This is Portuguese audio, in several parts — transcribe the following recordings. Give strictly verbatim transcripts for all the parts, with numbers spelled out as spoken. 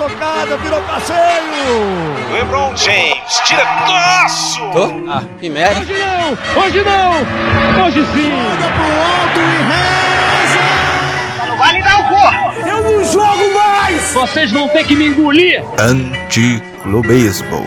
jogada, virou passeio! LeBron James, diretaço! Tô? Ah, que merda. Hoje não, hoje não, hoje sim! Manda pro alto e reza! Não vai lhe dar o corpo! Eu não jogo mais! Vocês vão ter que me engolir! Anticlubismo.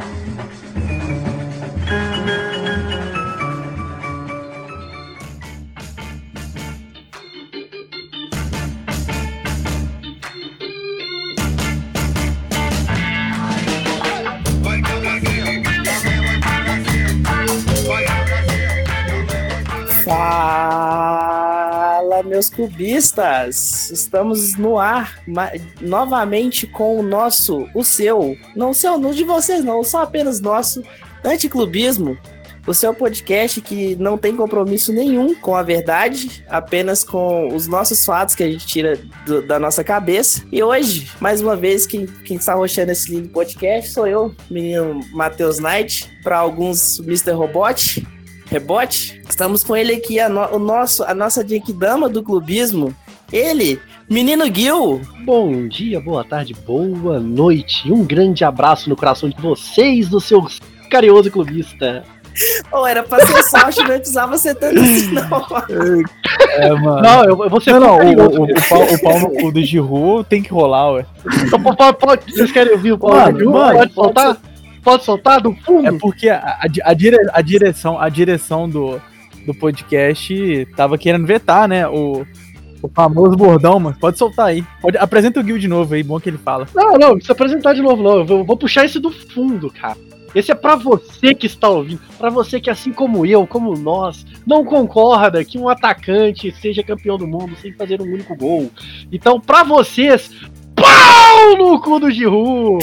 Fala, meus clubistas! Estamos no ar ma- novamente com o nosso, o seu, não o seu, não de vocês não, só apenas nosso, Anticlubismo, o seu podcast que não tem compromisso nenhum com a verdade, apenas com os nossos fatos que a gente tira do, da nossa cabeça. E hoje, mais uma vez, quem, quem está roxando esse lindo podcast sou eu, menino Matheus Knight, para alguns mister Robot. Rebote, estamos com ele aqui, a, no, o nosso, a nossa Genkidama do clubismo, ele, menino Gil. Bom dia, boa tarde, boa noite, um grande abraço no coração de vocês, do seu carinhoso clubista. Ou oh, era pra ser sorte, não precisava ser tanto assim, não. É, mano. Não, eu, eu vou ser não, não, carinhoso, o, o, o, pau, o pau no cu do Giroud tem que rolar, ué. Pode, pode, vocês querem ouvir o pau mano, do Giroud? Mano, pode soltar? Pode soltar do fundo? É porque a, a, a, dire, a direção, a direção do, do podcast tava querendo vetar, né? O, o famoso bordão, mano. Pode soltar aí. Pode, apresenta o Gil de novo aí, bom que ele fala. Não, não, não precisa apresentar de novo, não. Eu vou, vou puxar esse do fundo, cara. Esse é pra você que está ouvindo, pra você que, assim como eu, como nós, não concorda que um atacante seja campeão do mundo sem fazer um único gol. Então, pra vocês, pau no cu do Giroud!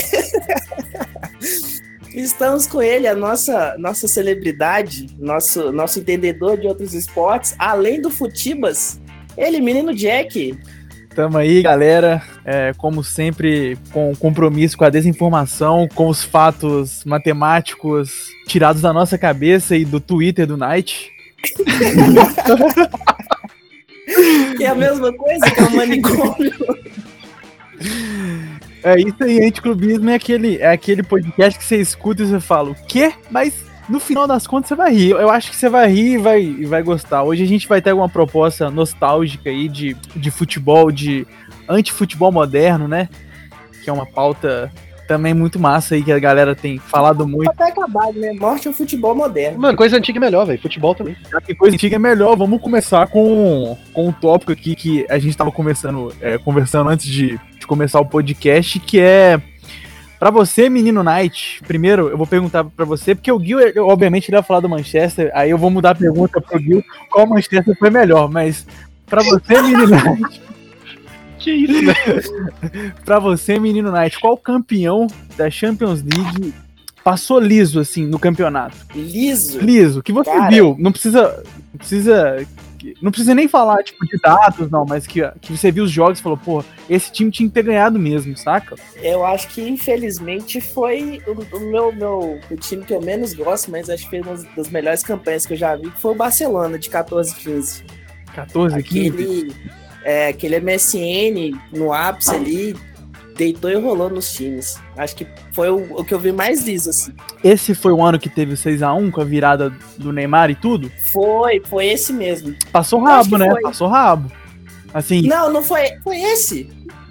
Estamos com ele, a nossa, nossa celebridade, nosso, nosso entendedor de outros esportes, além do Futibas, ele, menino Jack. Tamo aí, galera, é, como sempre, com compromisso com a desinformação, com os fatos matemáticos tirados da nossa cabeça e do Twitter do Knight. Que é a mesma coisa que é o manicômio. É isso aí, Anticlubismo é aquele, é aquele podcast que você escuta e você fala, o quê? Mas no final das contas você vai rir. Eu acho que você vai rir e vai, e vai gostar. Hoje a gente vai ter alguma proposta nostálgica aí de, de futebol, de antifutebol moderno, né? Que é uma pauta também muito massa aí que a galera tem falado muito. Até acabado, né? Morte ao futebol moderno. Mano, coisa antiga é melhor, velho. Futebol também. Já que coisa antiga é melhor, vamos começar com, com um tópico aqui que a gente tava conversando, é, conversando antes de, de começar o podcast, que é pra você, menino Knight. Primeiro, eu vou perguntar pra você, porque o Gil, eu, obviamente, ele vai falar do Manchester, aí eu vou mudar a pergunta pro Gil, qual Manchester foi melhor, mas pra você, menino Knight... Que isso, né? Pra você, menino Knight, qual campeão da Champions League passou liso, assim, no campeonato? Liso? Liso, que você Cara, viu, não precisa, não precisa, não precisa nem falar, tipo, de dados, não, mas que, que você viu os jogos e falou, pô, esse time tinha que ter ganhado mesmo, saca? Eu acho que, infelizmente, foi o, o meu, meu o time que eu menos gosto, mas acho que foi uma das melhores campanhas que eu já vi, que foi o Barcelona, de catorze a quinze. catorze, quinze? Aquele, é, aquele M S N no ápice ali, deitou e rolou nos times. Acho que foi o, o que eu vi mais liso, assim. Esse foi o ano que teve o seis a um com a virada do Neymar e tudo? Foi, foi esse mesmo. Passou rabo, né? foi. Passou rabo. Assim... Não, não foi, foi esse.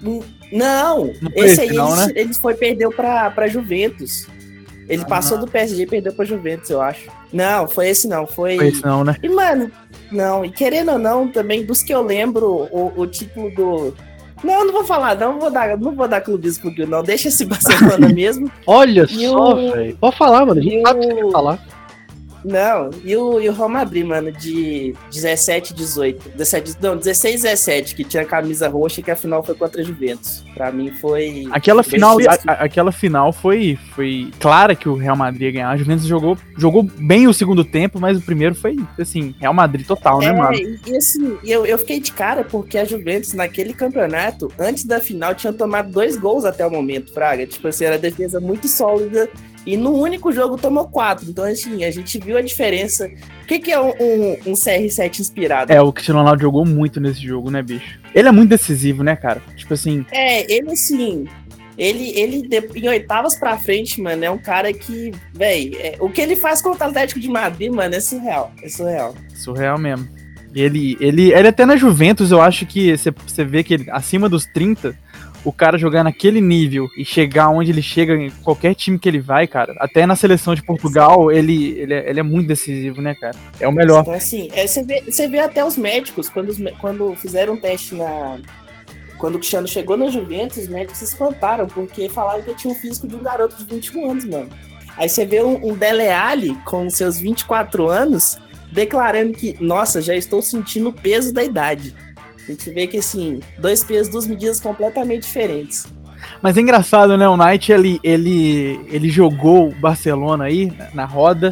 Não, não foi esse esse, aí não, ele, né? ele foi, perdeu pra, pra Juventus. Ele Ah, passou do P S G e perdeu pra Juventus, eu acho. Não, foi esse não, foi... Foi esse não, né? E, mano, não, e querendo ou não, também, dos que eu lembro, o, o título do... Não, não vou falar, não vou dar, não vou dar clubismo pro Gil, não. Deixa esse Barcelona mesmo. Olha E só, o- velho. Pode falar, mano. A gente e sabe o que o- você quer falar. Não, e o, e o Real Madrid, mano, de dezessete, dezoito. dezessete, não, dezesseis, dezessete, que tinha camisa roxa, que a final foi contra a Juventus. Pra mim foi... Aquela foi final, bem- a- a- aquela final foi, foi clara que o Real Madrid ia ganhar. A Juventus jogou, jogou bem o segundo tempo, mas o primeiro foi, assim, Real Madrid total, né, É, mano? e e assim, eu, eu fiquei de cara porque a Juventus, naquele campeonato, antes da final, tinha tomado dois gols até o momento, Fraga. Tipo assim, era defesa muito sólida. E no único jogo tomou quatro. Então, assim, a gente viu a diferença. O que, que é um, um, um C R sete inspirado? É, o Cristiano Ronaldo jogou muito nesse jogo, né, bicho? Ele é muito decisivo, né, cara? Tipo assim, É, ele assim. Ele, ele em oitavas pra frente, mano, é um cara que, velho, é, o que ele faz contra o Atlético de Madrid, mano, é surreal. É surreal. Surreal mesmo. Ele, ele, ele até na Juventus, eu acho que você vê que ele, acima dos trinta, o cara jogar naquele nível e chegar onde ele chega em qualquer time que ele vai, cara, até na seleção de Portugal, ele, ele, é, ele é muito decisivo, né, cara? É o melhor. Então, assim, você é, vê, você vê até os médicos, quando, os, quando fizeram um teste na... Quando o Cristiano chegou na Juventus, os médicos se espantaram, porque falaram que ele tinha um físico de um garoto de vinte e um anos, mano. Aí você vê um, um Dele Alli com seus vinte e quatro anos, declarando que, nossa, já estou sentindo o peso da idade. A gente vê que, assim, dois pesos, duas medidas completamente diferentes. Mas é engraçado, né? O Knight, ele, ele, ele jogou o Barcelona aí, na roda,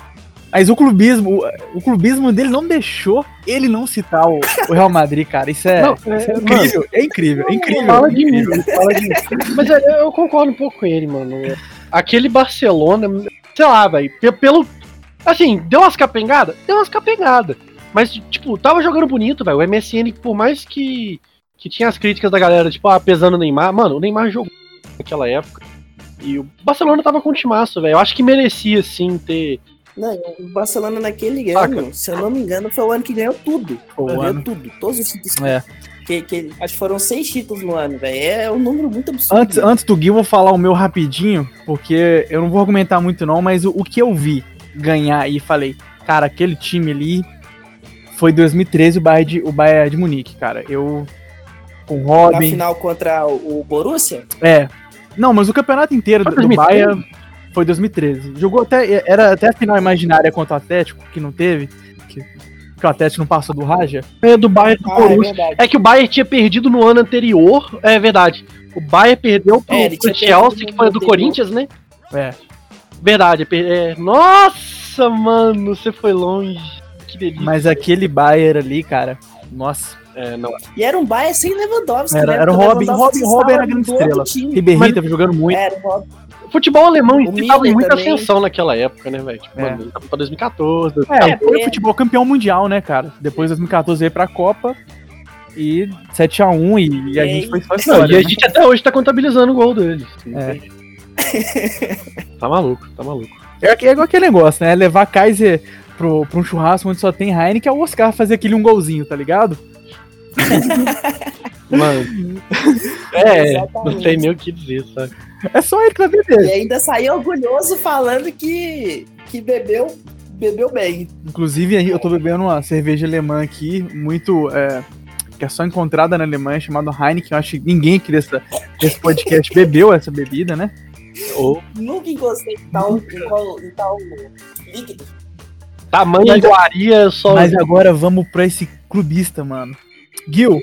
mas o clubismo, o, o clubismo dele não deixou ele não citar o, o Real Madrid, cara. Isso é, Não, isso é é, incrível, mano, é incrível, é incrível. Fala de mim, fala de mim. Mas eu, eu concordo um pouco com ele, mano. Aquele Barcelona, sei lá, velho, pelo... Assim, deu umas capengadas? Deu umas capengadas. Mas, tipo, tava jogando bonito, velho. O M S N, por mais que, que tinha as críticas da galera, tipo, ah, pesando o Neymar. Mano, o Neymar jogou naquela época. E o Barcelona tava com um timaço, velho. Eu acho que merecia, sim, ter... Não, o Barcelona naquele Saca. ano, se eu não me engano, foi o ano que ganhou tudo. Foi o Ganhou ano. tudo, todos os títulos. É. Que, que, acho que foram seis títulos no ano, velho. É um número muito absurdo. Antes, antes do Gui, eu vou falar o meu rapidinho, porque eu não vou argumentar muito não, mas o, o que eu vi ganhar e falei, cara, aquele time ali foi dois mil e treze o Bayern de, o Bayern de Munique, cara. Eu, com o Na Robin... final contra o, o Borussia? É. Não, mas o campeonato inteiro do, Foi do dois mil e treze? Bayern foi dois mil e treze. Jogou até, era até a final imaginária contra o Atlético, que não teve, que, que o Atlético não passou do Raja. É do Bayern do Ah, é Borussia. verdade. É que o Bayern tinha perdido no ano anterior, é verdade. O Bayern perdeu pro, É, ele pro tinha Chelsea, perdido que foi no do anterior. Corinthians, né? É. Verdade. per- é- Nossa, mano, você foi longe. Que delícia. Mas aquele Bayern ali, cara, nossa. É, não. E era um Bayern sem Lewandowski, Era, né? era o Porque Robin, Robin, Lewandowski Robin era a estava grande do outro estrela. time. Ribéry Mas- tava jogando muito. Era o Robin. O futebol alemão em O si tava em Miller muita também. ascensão naquela época, né, velho? Tipo, É. mano, ele tava pra dois mil e catorze. É, É, foi é. o futebol campeão mundial, né, cara? Depois de dois mil e catorze veio pra Copa e sete a um e, e a E gente aí- foi só Não, história, e a né? gente até hoje tá contabilizando o gol dele. É. Tá maluco, tá maluco. É, é igual aquele negócio, né? Levar Kaiser pro, pra um churrasco onde só tem Heineken, que é o Oscar fazer aquele um golzinho, tá ligado? Mano. É, Exatamente. não tem nem o que dizer, sabe? É só ele que vai E beber. ainda saiu orgulhoso falando que, que bebeu, bebeu bem. Inclusive, eu tô bebendo uma cerveja alemã aqui, muito. É, que é só encontrada na Alemanha, chamada Heineken. Eu acho que ninguém aqui dessa, desse podcast bebeu essa bebida, né? Ou Nunca encostei em tal, em tal, em tal líquido. tamanho Mas- iguaria só. Mas agora vamos pra esse clubista, mano. Gil,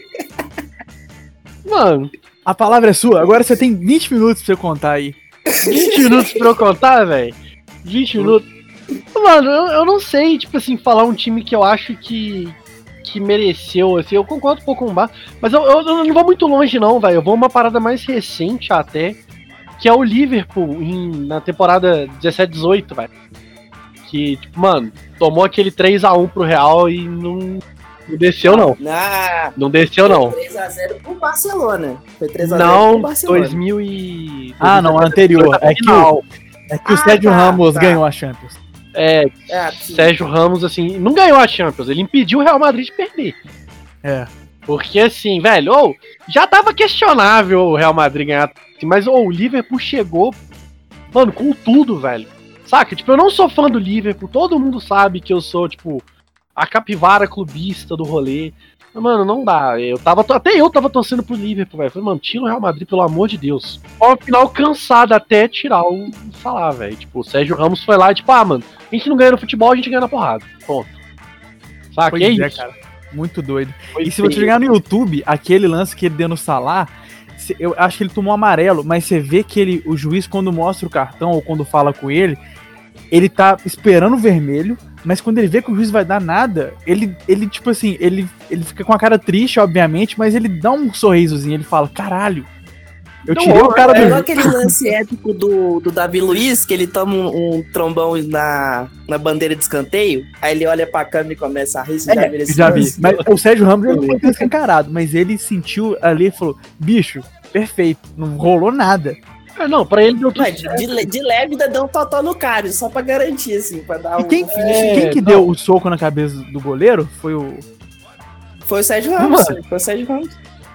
Mano, a palavra é sua. Agora você tem vinte minutos pra você contar aí. vinte minutos pra eu contar, velho. vinte minutos. Mano, eu, eu não sei, tipo assim, falar um time que eu acho que. Que mereceu, assim, eu concordo um pouco com o Bar, mas eu, eu- eu não vou muito longe, não, velho. Eu vou uma parada mais recente até, que é o Liverpool em- na temporada dezessete dezoito, velho. Que, tipo, mano, tomou aquele três a um pro Real e não, não desceu, não. Na Não desceu, não. três a zero pro Barcelona. Foi três a zero Não, pro Barcelona. dois mil e... Ah, não, anterior. É que o, é que o Ah, Sérgio tá, Ramos tá. ganhou a Champions. É, Ah, sim. Sérgio Ramos, assim, não ganhou a Champions, ele impediu o Real Madrid de perder. É. Porque, assim, velho, ou já tava questionável o Real Madrid ganhar, assim, mas ou o Liverpool chegou, mano, com tudo, velho. Saca? Tipo, eu não sou fã do Liverpool, todo mundo sabe que eu sou, tipo, a capivara clubista do rolê. Mas, mano, não dá. Eu tava, até eu tava torcendo pro Liverpool, velho. Falei, mano, tira o Real Madrid, pelo amor de Deus. Ao final, cansado até tirar o falar, velho. Tipo, o Sérgio Ramos foi lá e, tipo, ah, mano, a gente não ganha no futebol, a gente ganha na porrada. Ponto. Saca? Pois é é, isso. cara. Muito doido. Foi E se você feio. jogar no YouTube, aquele lance que ele deu no Salah, cê- eu acho que ele tomou amarelo, mas você vê que ele, o juiz, quando mostra o cartão ou quando fala com ele, ele tá esperando o vermelho, mas quando ele vê que o juiz vai dar nada, ele, ele tipo assim, ele, ele fica com a cara triste, obviamente, mas ele dá um sorrisozinho, ele fala, caralho, eu Não, tirei o cara É do igual juiz. aquele lance épico do, do Davi Luiz, que ele toma um, um trombão na, na bandeira de escanteio, aí ele olha pra câmera e começa a rir. Você já viu É, esse já vi. lance? Mas o Sérgio Ramos ele não foi tão escancarado, mas ele sentiu ali e falou: bicho, perfeito. Não rolou nada. É, não, pra ele deu tudo Não, de, certo. de, de leve ainda deu um totó no Cário, só pra garantir, assim, pra dar E um. quem, É, quem que não. deu o soco na cabeça do goleiro foi o... Foi o Sérgio Ramos, Mano. foi o Sérgio Ramos.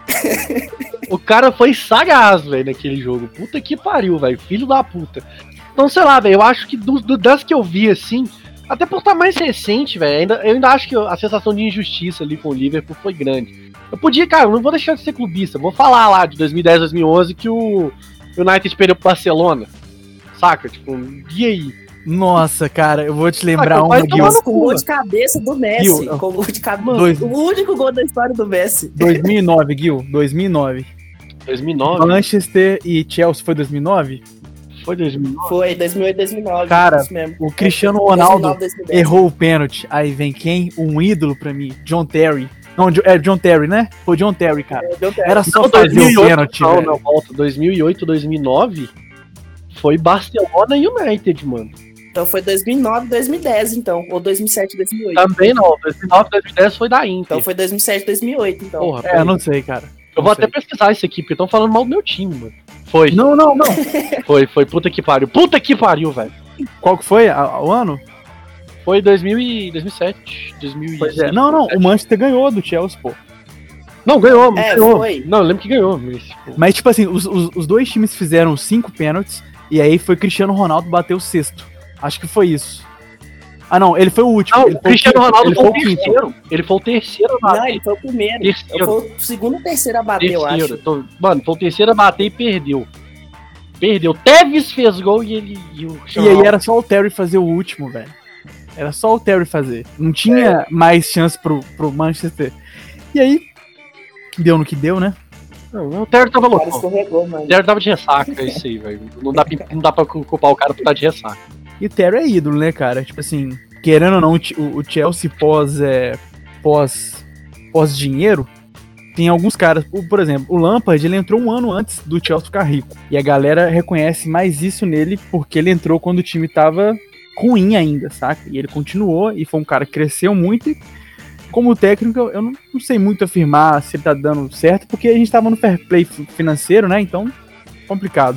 O cara foi sagaz, velho, naquele jogo. Puta que pariu, velho. Filho da puta. Então, sei lá, velho, eu acho que do, do- das que eu vi, assim, até por estar mais recente, velho, ainda, eu ainda acho que a sensação de injustiça ali com o Liverpool foi grande. Eu podia, cara, eu não vou deixar de ser clubista. Vou falar lá de dois mil e dez, dois mil e onze que o United perdeu pro Barcelona. Saca? Tipo, e aí? Nossa, cara, eu vou te lembrar Ah, uma, vai Gil. tomar no Com o gol de cabeça do Messi. Gil, Com o gol de cabeça. dois- O único gol da história do Messi. dois mil e nove, Gil, dois mil e nove. dois mil e nove? Manchester e Chelsea foi dois mil e nove? Foi dois mil e nove? Foi, dois mil e oito, dois mil e nove. Cara, isso mesmo. O Cristiano dois mil e Ronaldo nove, dois mil e dez. errou o pênalti. Aí vem quem? Um ídolo pra mim, John Terry. Não, Jo- é John Terry, né? Foi John Terry, cara. Deu tempo. Era só Não, fazer dois mil e o oito, pênalti, não, velho. não, volta. dois mil e oito, dois mil e nove foi Barcelona e United, mano. Então foi dois mil e nove, dois mil e dez, então. Ou dois mil e sete, dois mil e oito. Também não. dois mil e nove, dois mil e dez foi da Inter. Então foi dois mil e sete, dois mil e oito, então. Porra, É, eu não sei, cara. eu vou até pesquisar isso aqui, porque estão falando mal do meu time, mano. Foi, Não, não, não. foi, foi. Puta que pariu. Puta que pariu, velho. Qual que foi a- o ano? Foi dois mil e dois mil e sete, dois mil e Pois seis. é. Não, não, o Manchester ganhou do Chelsea, pô. Não, ganhou, É, ganhou. foi. Não, eu lembro que ganhou. Mas, tipo, Mas, tipo assim, os, os, os dois times fizeram cinco pênaltis e aí foi Cristiano Ronaldo bater o sexto. Acho que foi isso. Ah, não, ele foi o último. não, ele o foi Cristiano quinto, Ronaldo ele foi o quinto. terceiro. Ele foi o terceiro a Não, bater. ele foi o primeiro. Terceiro. Foi o segundo ou terceiro a bater, eu Terceiro. acho. Tô- Mano, foi o terceiro a bater e perdeu. Perdeu. Tevez fez gol e ele. E, o E aí era só o Terry fazer o último, velho. Era só o Terry fazer. Não tinha mais chance pro, pro Manchester. E aí, deu no que deu, né? Não, o Terry tava O cara louco. escorregou, mano. O Terry tava de ressaca, é isso aí, velho. Não dá, pra- não dá pra culpar o cara por estar de ressaca. E o Terry é ídolo, né, cara? Tipo assim, querendo ou não, o, Ch- o Chelsea pós, é, pós, pós dinheiro, tem alguns caras, o- por exemplo, o Lampard, ele entrou um ano antes do Chelsea ficar rico. E a galera reconhece mais isso nele porque ele entrou quando o time tava ruim ainda, saca? E ele continuou e foi um cara que cresceu muito e como técnico, eu não, não sei muito afirmar se ele tá dando certo, porque a gente tava no fair play fi- financeiro, né? Então, complicado.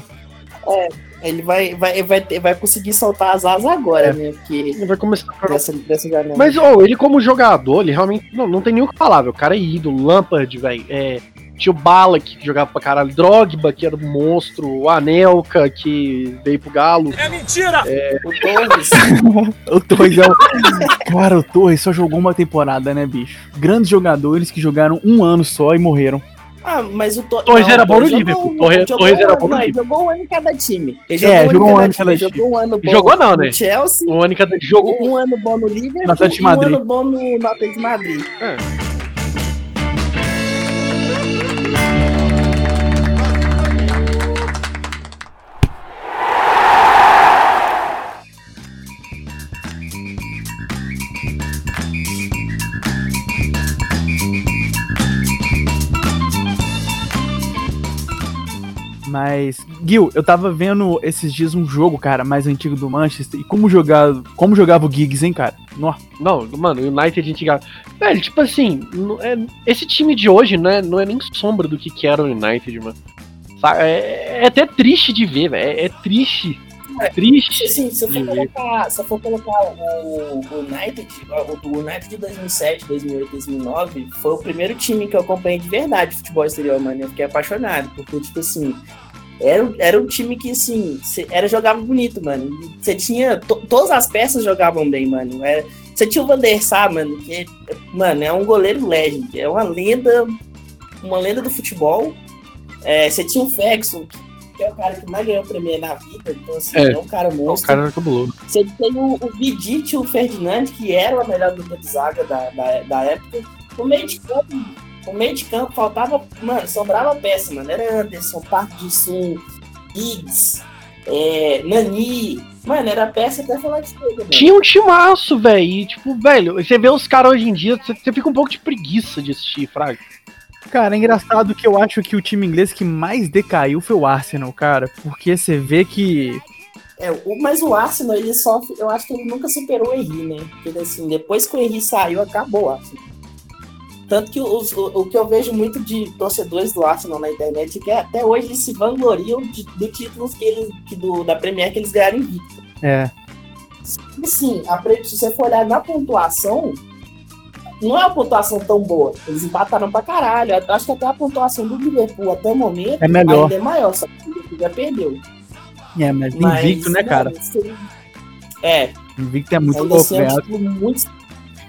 Ele vai, vai, vai, ter- vai conseguir soltar as asas agora, É. né? Porque Ele vai começar a dessa, dessa janela. Mas, ô, ele como jogador, ele realmente não, não tem nem o que falar, velho. O cara é ídolo, Lampard, velho. É, tinha o Bala, que jogava pra caralho, Drogba, que era um monstro, o Anelka, que veio pro Galo. O Torres. O Torres é o... Cara, o Torres só jogou uma temporada, né, bicho? Grandes jogadores que jogaram um ano só e morreram. Ah, mas o To- Torres não, era o bom no jogou Liverpool. um- Torres- jogou Torres um era ano- bom no não, ele Liverpool. jogou um ano em cada time. Ele É, jogou, jogou um um ano ano em em cada cada time. Ele jogou um ano bom Jogou não, no né? Chelsea, O Anica jogou. um ano bom no Liverpool No Atlético de e um Madrid. ano bom no no Atlético de Madrid. Mas, Gil, eu tava vendo esses dias um jogo, cara, mais antigo do Manchester. E como jogava, como jogava o Giggs, hein, cara? Nossa. Não, mano, o United a gente. Velho, tipo assim, não é- esse time de hoje não é, não é nem sombra do que, que era o United, mano. Sabe? É, é até triste de ver, velho. É, é triste. É triste. Assim, se eu for de ver. colocar, se eu for colocar o, o United, o, o United de dois mil e sete, dois mil e oito, dois mil e nove, foi o primeiro time que eu acompanhei de verdade de futebol exterior, mano. Eu fiquei apaixonado, porque, tipo assim, era, era um time que, assim, cê, era, jogava bonito, mano. Você tinha, to, todas as peças jogavam bem, mano. Era, você tinha o Van der Sar, mano, que, mano, é um goleiro legend, é uma lenda, uma lenda do futebol. É, você tinha o Ferguson, que é o cara que mais ganhou o Premier na vida, então assim, É. é, um cara O monstro. cara era cabuloso. Você tem o, o Vidic e o Ferdinand, que era a melhor dupla de zaga da, da, da época. O meio de campo, o meio de campo faltava, mano, sobrava peça, mano. Era Anderson, Park de Sul, Giggs, é, Nani. Mano, era peça até falar de coisa, mano. Tinha um timaço, velho. E, tipo, velho, você vê os caras hoje em dia, você, você fica um pouco de preguiça de assistir, Fraga. Cara, é engraçado que eu acho que o time inglês que mais decaiu foi o Arsenal, cara. Porque você vê que... É, o, mas o Arsenal, ele sofre, eu acho que ele nunca superou o Henry, né? Porque assim, depois que o Henry saiu, acabou o Arsenal. Tanto que os, o, o que eu vejo muito de torcedores do Arsenal na internet é que até hoje eles se vangloriam de, do título que eles, que do, da Premier que eles ganharam invicto. É. E sim, a, se você for olhar na pontuação, não é uma pontuação tão boa. Eles empataram pra caralho. Eu acho que até a pontuação do Liverpool até o momento é melhor. ainda é maior, só que o Liverpool já perdeu. É, mas, mas invicto, né, cara? Não, é. Invicto é muito ainda pouco, assim, é um título muito...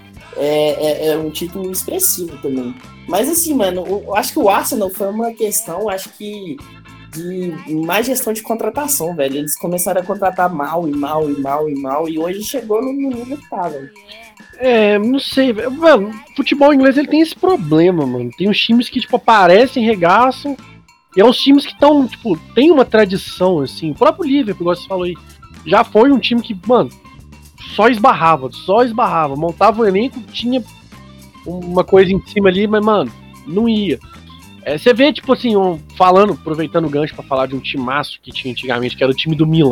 É, é, é um título expressivo também. Mas assim, mano, eu acho que o Arsenal foi uma questão, acho que de mais gestão de contratação, velho. Eles começaram a contratar mal e mal e mal e mal, e hoje chegou no nível que tá, velho. É, não sei, velho. Mano, futebol inglês ele tem esse problema, mano. Tem uns times que, tipo, aparecem, regaçam, e é uns times que estão, tipo, tem uma tradição, assim. O próprio Liverpool, igual você falou aí, já foi um time que, mano, só esbarrava, só esbarrava, montava o elenco, tinha uma coisa em cima ali, mas, mano, não ia. É, você vê, tipo assim, um, falando, aproveitando o gancho pra falar de um timaço que tinha antigamente, que era o time do Milan.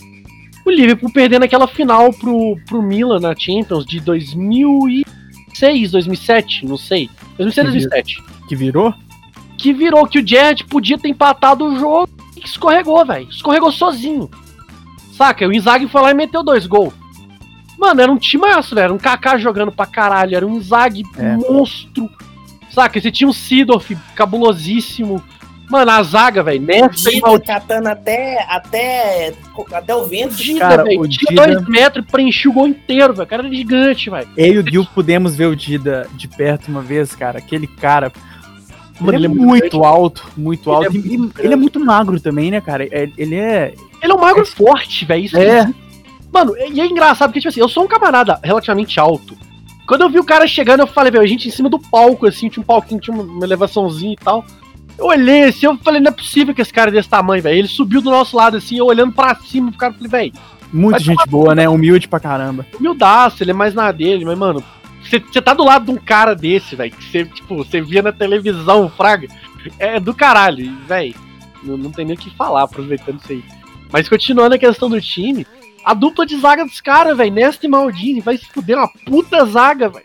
O Liverpool perdendo aquela final pro, pro Milan na Champions de dois mil e seis, dois mil e sete, não sei. dois mil e seis, dois mil e sete. Que virou? Que virou, que o Gerrard podia ter empatado o jogo e escorregou, velho. Escorregou sozinho. Saca? O Inzaghi foi lá e meteu dois gols. Mano, era um timaço, velho. Era um Kaká jogando pra caralho. Era um Inzaghi é. monstro. Saca? Você tinha um Seedorf cabulosíssimo. Mano, a zaga, velho. Dida catando até, até, até o vento. Dida, velho. Tinha dois metros e preencheu o gol inteiro, velho. O cara era gigante, velho. Eu e o Gil pudemos ver o Dida de perto uma vez, cara. Aquele cara... Mano, ele, ele é muito, muito alto, muito ele alto. É muito ele, ele é muito magro também, né, cara? Ele é... Ele é um magro é... forte, velho. Isso é... é... Mano, e é engraçado, porque, tipo assim, eu sou um camarada relativamente alto. Quando eu vi o cara chegando, eu falei, velho, a gente em cima do palco, assim, tinha um palquinho, tinha uma elevaçãozinha e tal. Eu olhei assim, eu falei, não é possível que esse cara é desse tamanho, velho. Ele subiu do nosso lado, assim, eu olhando pra cima, o cara, falei, velho... Muita gente boa, tudo, né? Humilde pra caramba. Humildaço, ele é mais na dele, mas, mano... Você tá do lado de um cara desse, velho, que você, tipo, você via na televisão, fraga, é do caralho, velho. Não, não tem nem o que falar, aproveitando isso aí. Mas continuando a questão do time... A dupla de zaga dos caras, velho, Nesta e Maldini, vai se fuder uma puta zaga, velho.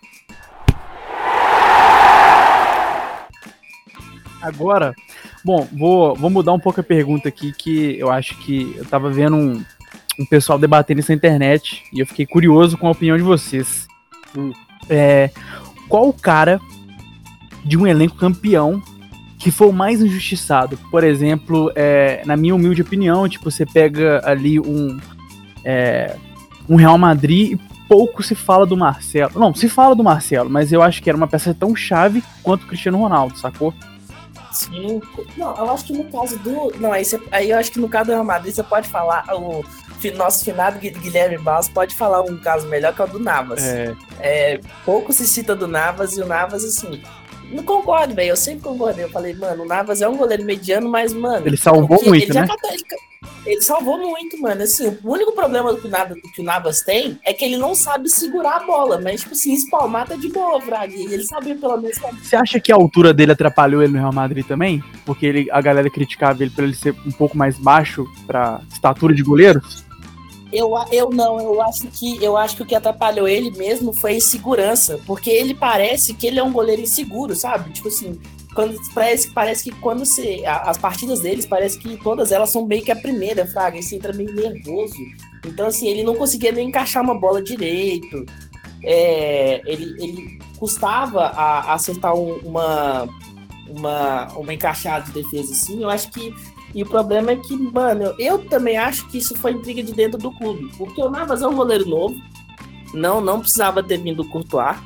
Agora, bom, vou, vou mudar um pouco a pergunta aqui, que eu acho que eu tava vendo um, um pessoal debatendo isso na internet, e eu fiquei curioso com a opinião de vocês. Hum. É, qual o cara de um elenco campeão que foi o mais injustiçado? Por exemplo, é, na minha humilde opinião, tipo, você pega ali um... É, um Real Madrid e pouco se fala do Marcelo. Não, se fala do Marcelo, mas eu acho que era uma peça tão chave quanto o Cristiano Ronaldo, sacou? Sim. Não, eu acho que no caso do... Não, aí, você, aí eu acho que no caso do Real Madrid você pode falar... O nosso finado Guilherme Barros pode falar um caso melhor que é o do Navas. É. É, pouco se cita do Navas e o Navas, assim... Não concordo, velho. Eu sempre concordei. Eu falei, mano, o Navas é um goleiro mediano, mas, mano... Ele salvou muito, ele né? Catou, ele, ele salvou muito, mano. Assim, o único problema que o, Navas, que o Navas tem é que ele não sabe segurar a bola. Mas, tipo assim, espalmar tá de boa, Fraga. E ele sabia pelo menos... Você acha que a altura dele atrapalhou ele no Real Madrid também? Porque ele, a galera criticava ele por ele ser um pouco mais baixo pra estatura de goleiros? Eu, eu não, eu acho que eu acho que o que atrapalhou ele mesmo foi a insegurança, porque ele parece que ele é um goleiro inseguro, sabe? Tipo assim, quando, parece, parece que quando você... As partidas deles, parece que todas elas são meio que a primeira, Fraga, você entra meio nervoso. Então, assim, ele não conseguia nem encaixar uma bola direito. É, ele, ele custava a, a acertar um, uma, uma, uma encaixada de defesa, assim. Eu acho que... E o problema é que, mano, eu também acho que isso foi intriga de dentro do clube. Porque o Navas é um goleiro novo. Não, não precisava ter vindo o Courtois.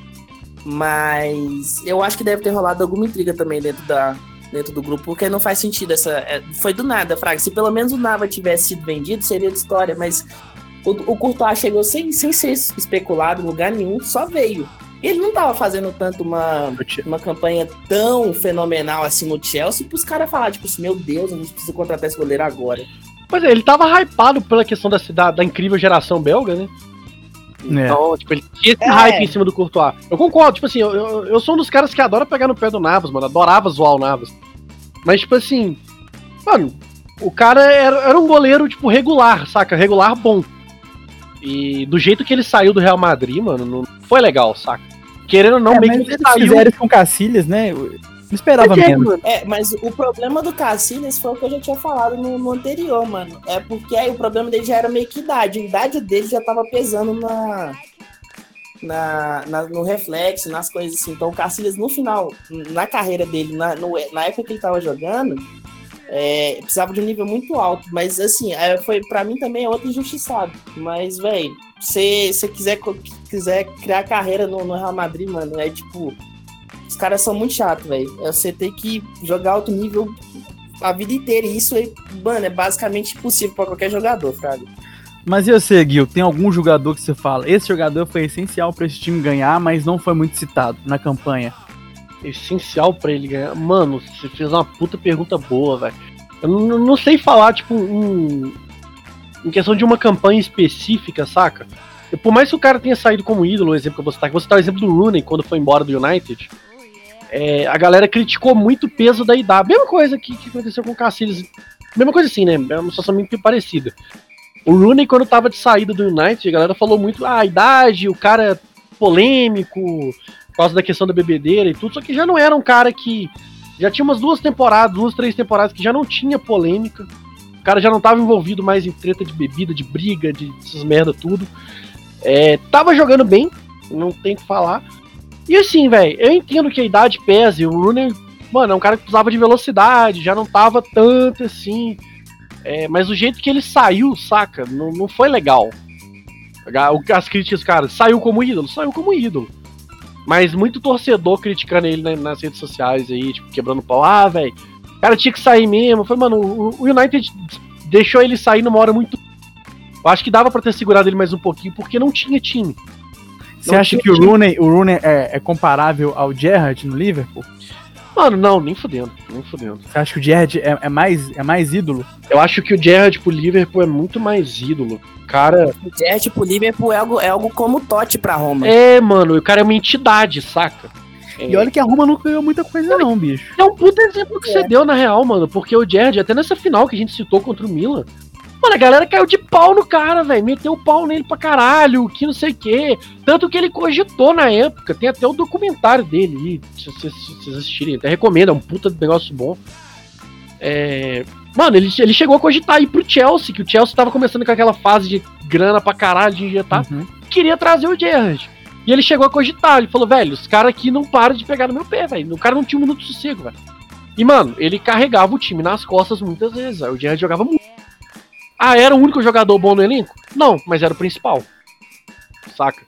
Mas eu acho que deve ter rolado alguma intriga também dentro, da, dentro do grupo. Porque não faz sentido essa... É, foi do nada, Fraga. Se pelo menos o Navas tivesse sido vendido, seria de história. Mas o, o Courtois chegou sem, sem ser especulado em lugar nenhum. Só veio. Ele não tava fazendo tanto uma, uma campanha tão fenomenal assim no Chelsea pros caras falar, tipo assim, meu Deus, a gente precisa contratar esse goleiro agora. Pois é, ele tava hypado pela questão da, da, da incrível geração belga, né? É. Então, tipo, ele tinha esse é. hype em cima do Courtois. Eu concordo, tipo assim, eu, eu, eu sou um dos caras que adora pegar no pé do Navas, mano, adorava zoar o Navas. Mas, tipo assim, mano, o cara era, era um goleiro, tipo, regular, saca? Regular bom. E do jeito que ele saiu do Real Madrid, mano, não foi legal, saca? querendo ou não, É, meio mas que eles saiu. fizeram isso com o Cacilhas, né? Eu não esperava É, menos. mano. É, mas o problema do Cacilhas foi o que eu já tinha falado no, no anterior, mano. É porque aí o problema dele já era meio que idade. A idade dele já tava pesando na, na, na- no reflexo, nas coisas assim. Então o Cacilhas, no final, na carreira dele, na, no- na época que ele tava jogando, é, precisava de um nível muito alto. Mas assim, é, foi, pra mim também é outro injustiçado. Mas, velho, se você quiser, co- quiser criar carreira no, no Real Madrid, mano, é tipo. Os caras são muito chatos, velho. Você tem que jogar alto nível a vida inteira. E isso, é, mano, é basicamente impossível pra qualquer jogador, Fraga. Mas e você, Gil? Tem algum jogador que você fala? Esse jogador foi essencial pra esse time ganhar, mas não foi muito citado na campanha. Essencial pra ele ganhar. Mano, você fez uma puta pergunta boa, velho. Eu não, não sei falar, tipo, um, em questão de uma campanha específica, saca? E por mais que o cara tenha saído como ídolo, o exemplo que eu vou citar, que eu vou citar o exemplo do Rooney quando foi embora do United, é, a galera criticou muito o peso da idade. Mesma coisa que, que aconteceu com o Cacilhas. Mesma coisa assim, né? É uma situação muito parecida. O Rooney, quando tava de saída do United, a galera falou muito, ah, a idade, o cara é polêmico, por causa da questão da bebedeira e tudo, só que já não era um cara que... Já tinha umas duas temporadas, duas, três temporadas que já não tinha polêmica. O cara já não tava envolvido mais em treta de bebida, de briga, de essas merda tudo. É, tava jogando bem, não tem o que falar. E assim, velho, eu entendo que a idade pese. O Rooney, mano, é um cara que precisava de velocidade, já não tava tanto assim. É, mas o jeito que ele saiu, saca, não, não foi legal. As críticas, cara, saiu como ídolo? Saiu como ídolo. Mas muito torcedor criticando ele né, nas redes sociais aí, tipo, quebrando pau. Ah, velho, o cara tinha que sair mesmo. Foi, mano, o, o United deixou ele sair numa hora muito... Eu acho que dava pra ter segurado ele mais um pouquinho, porque não tinha time. Você acha que o Rooney, o Rooney é, é comparável ao Gerrard no Liverpool? Mano, não, nem fudendo, nem fudendo. Você acha que o Gerrard é, é, mais, é mais ídolo? Eu acho que o Gerrard pro Liverpool é muito mais ídolo. O cara... O Gerrard pro Liverpool é algo, é algo como o Totti pra Roma. É, mano, o cara é uma entidade, saca? É. E olha que a Roma não ganhou muita coisa não, bicho. É um puta exemplo que É. você deu, na real, mano. Porque o Gerrard, até nessa final que a gente citou contra o Milan, mano, a galera caiu de pau no cara, velho. Meteu o pau nele pra caralho, que não sei o quê. Tanto que ele cogitou na época. Tem até o documentário dele aí, se vocês se vocês assistirem. Até recomendo, é um puta negócio bom. É... Mano, ele, ele chegou a cogitar ir pro Chelsea, que o Chelsea tava começando com aquela fase de grana pra caralho, de injetar. Uhum. Queria trazer o Gerrard. E ele chegou a cogitar, ele falou, velho, os caras aqui não param de pegar no meu pé, velho. O cara não tinha um minuto de sossego, velho. E, mano, ele carregava o time nas costas muitas vezes, véio. O Gerrard jogava muito. Ah, era o único jogador bom no elenco? Não, mas era o principal. Saca?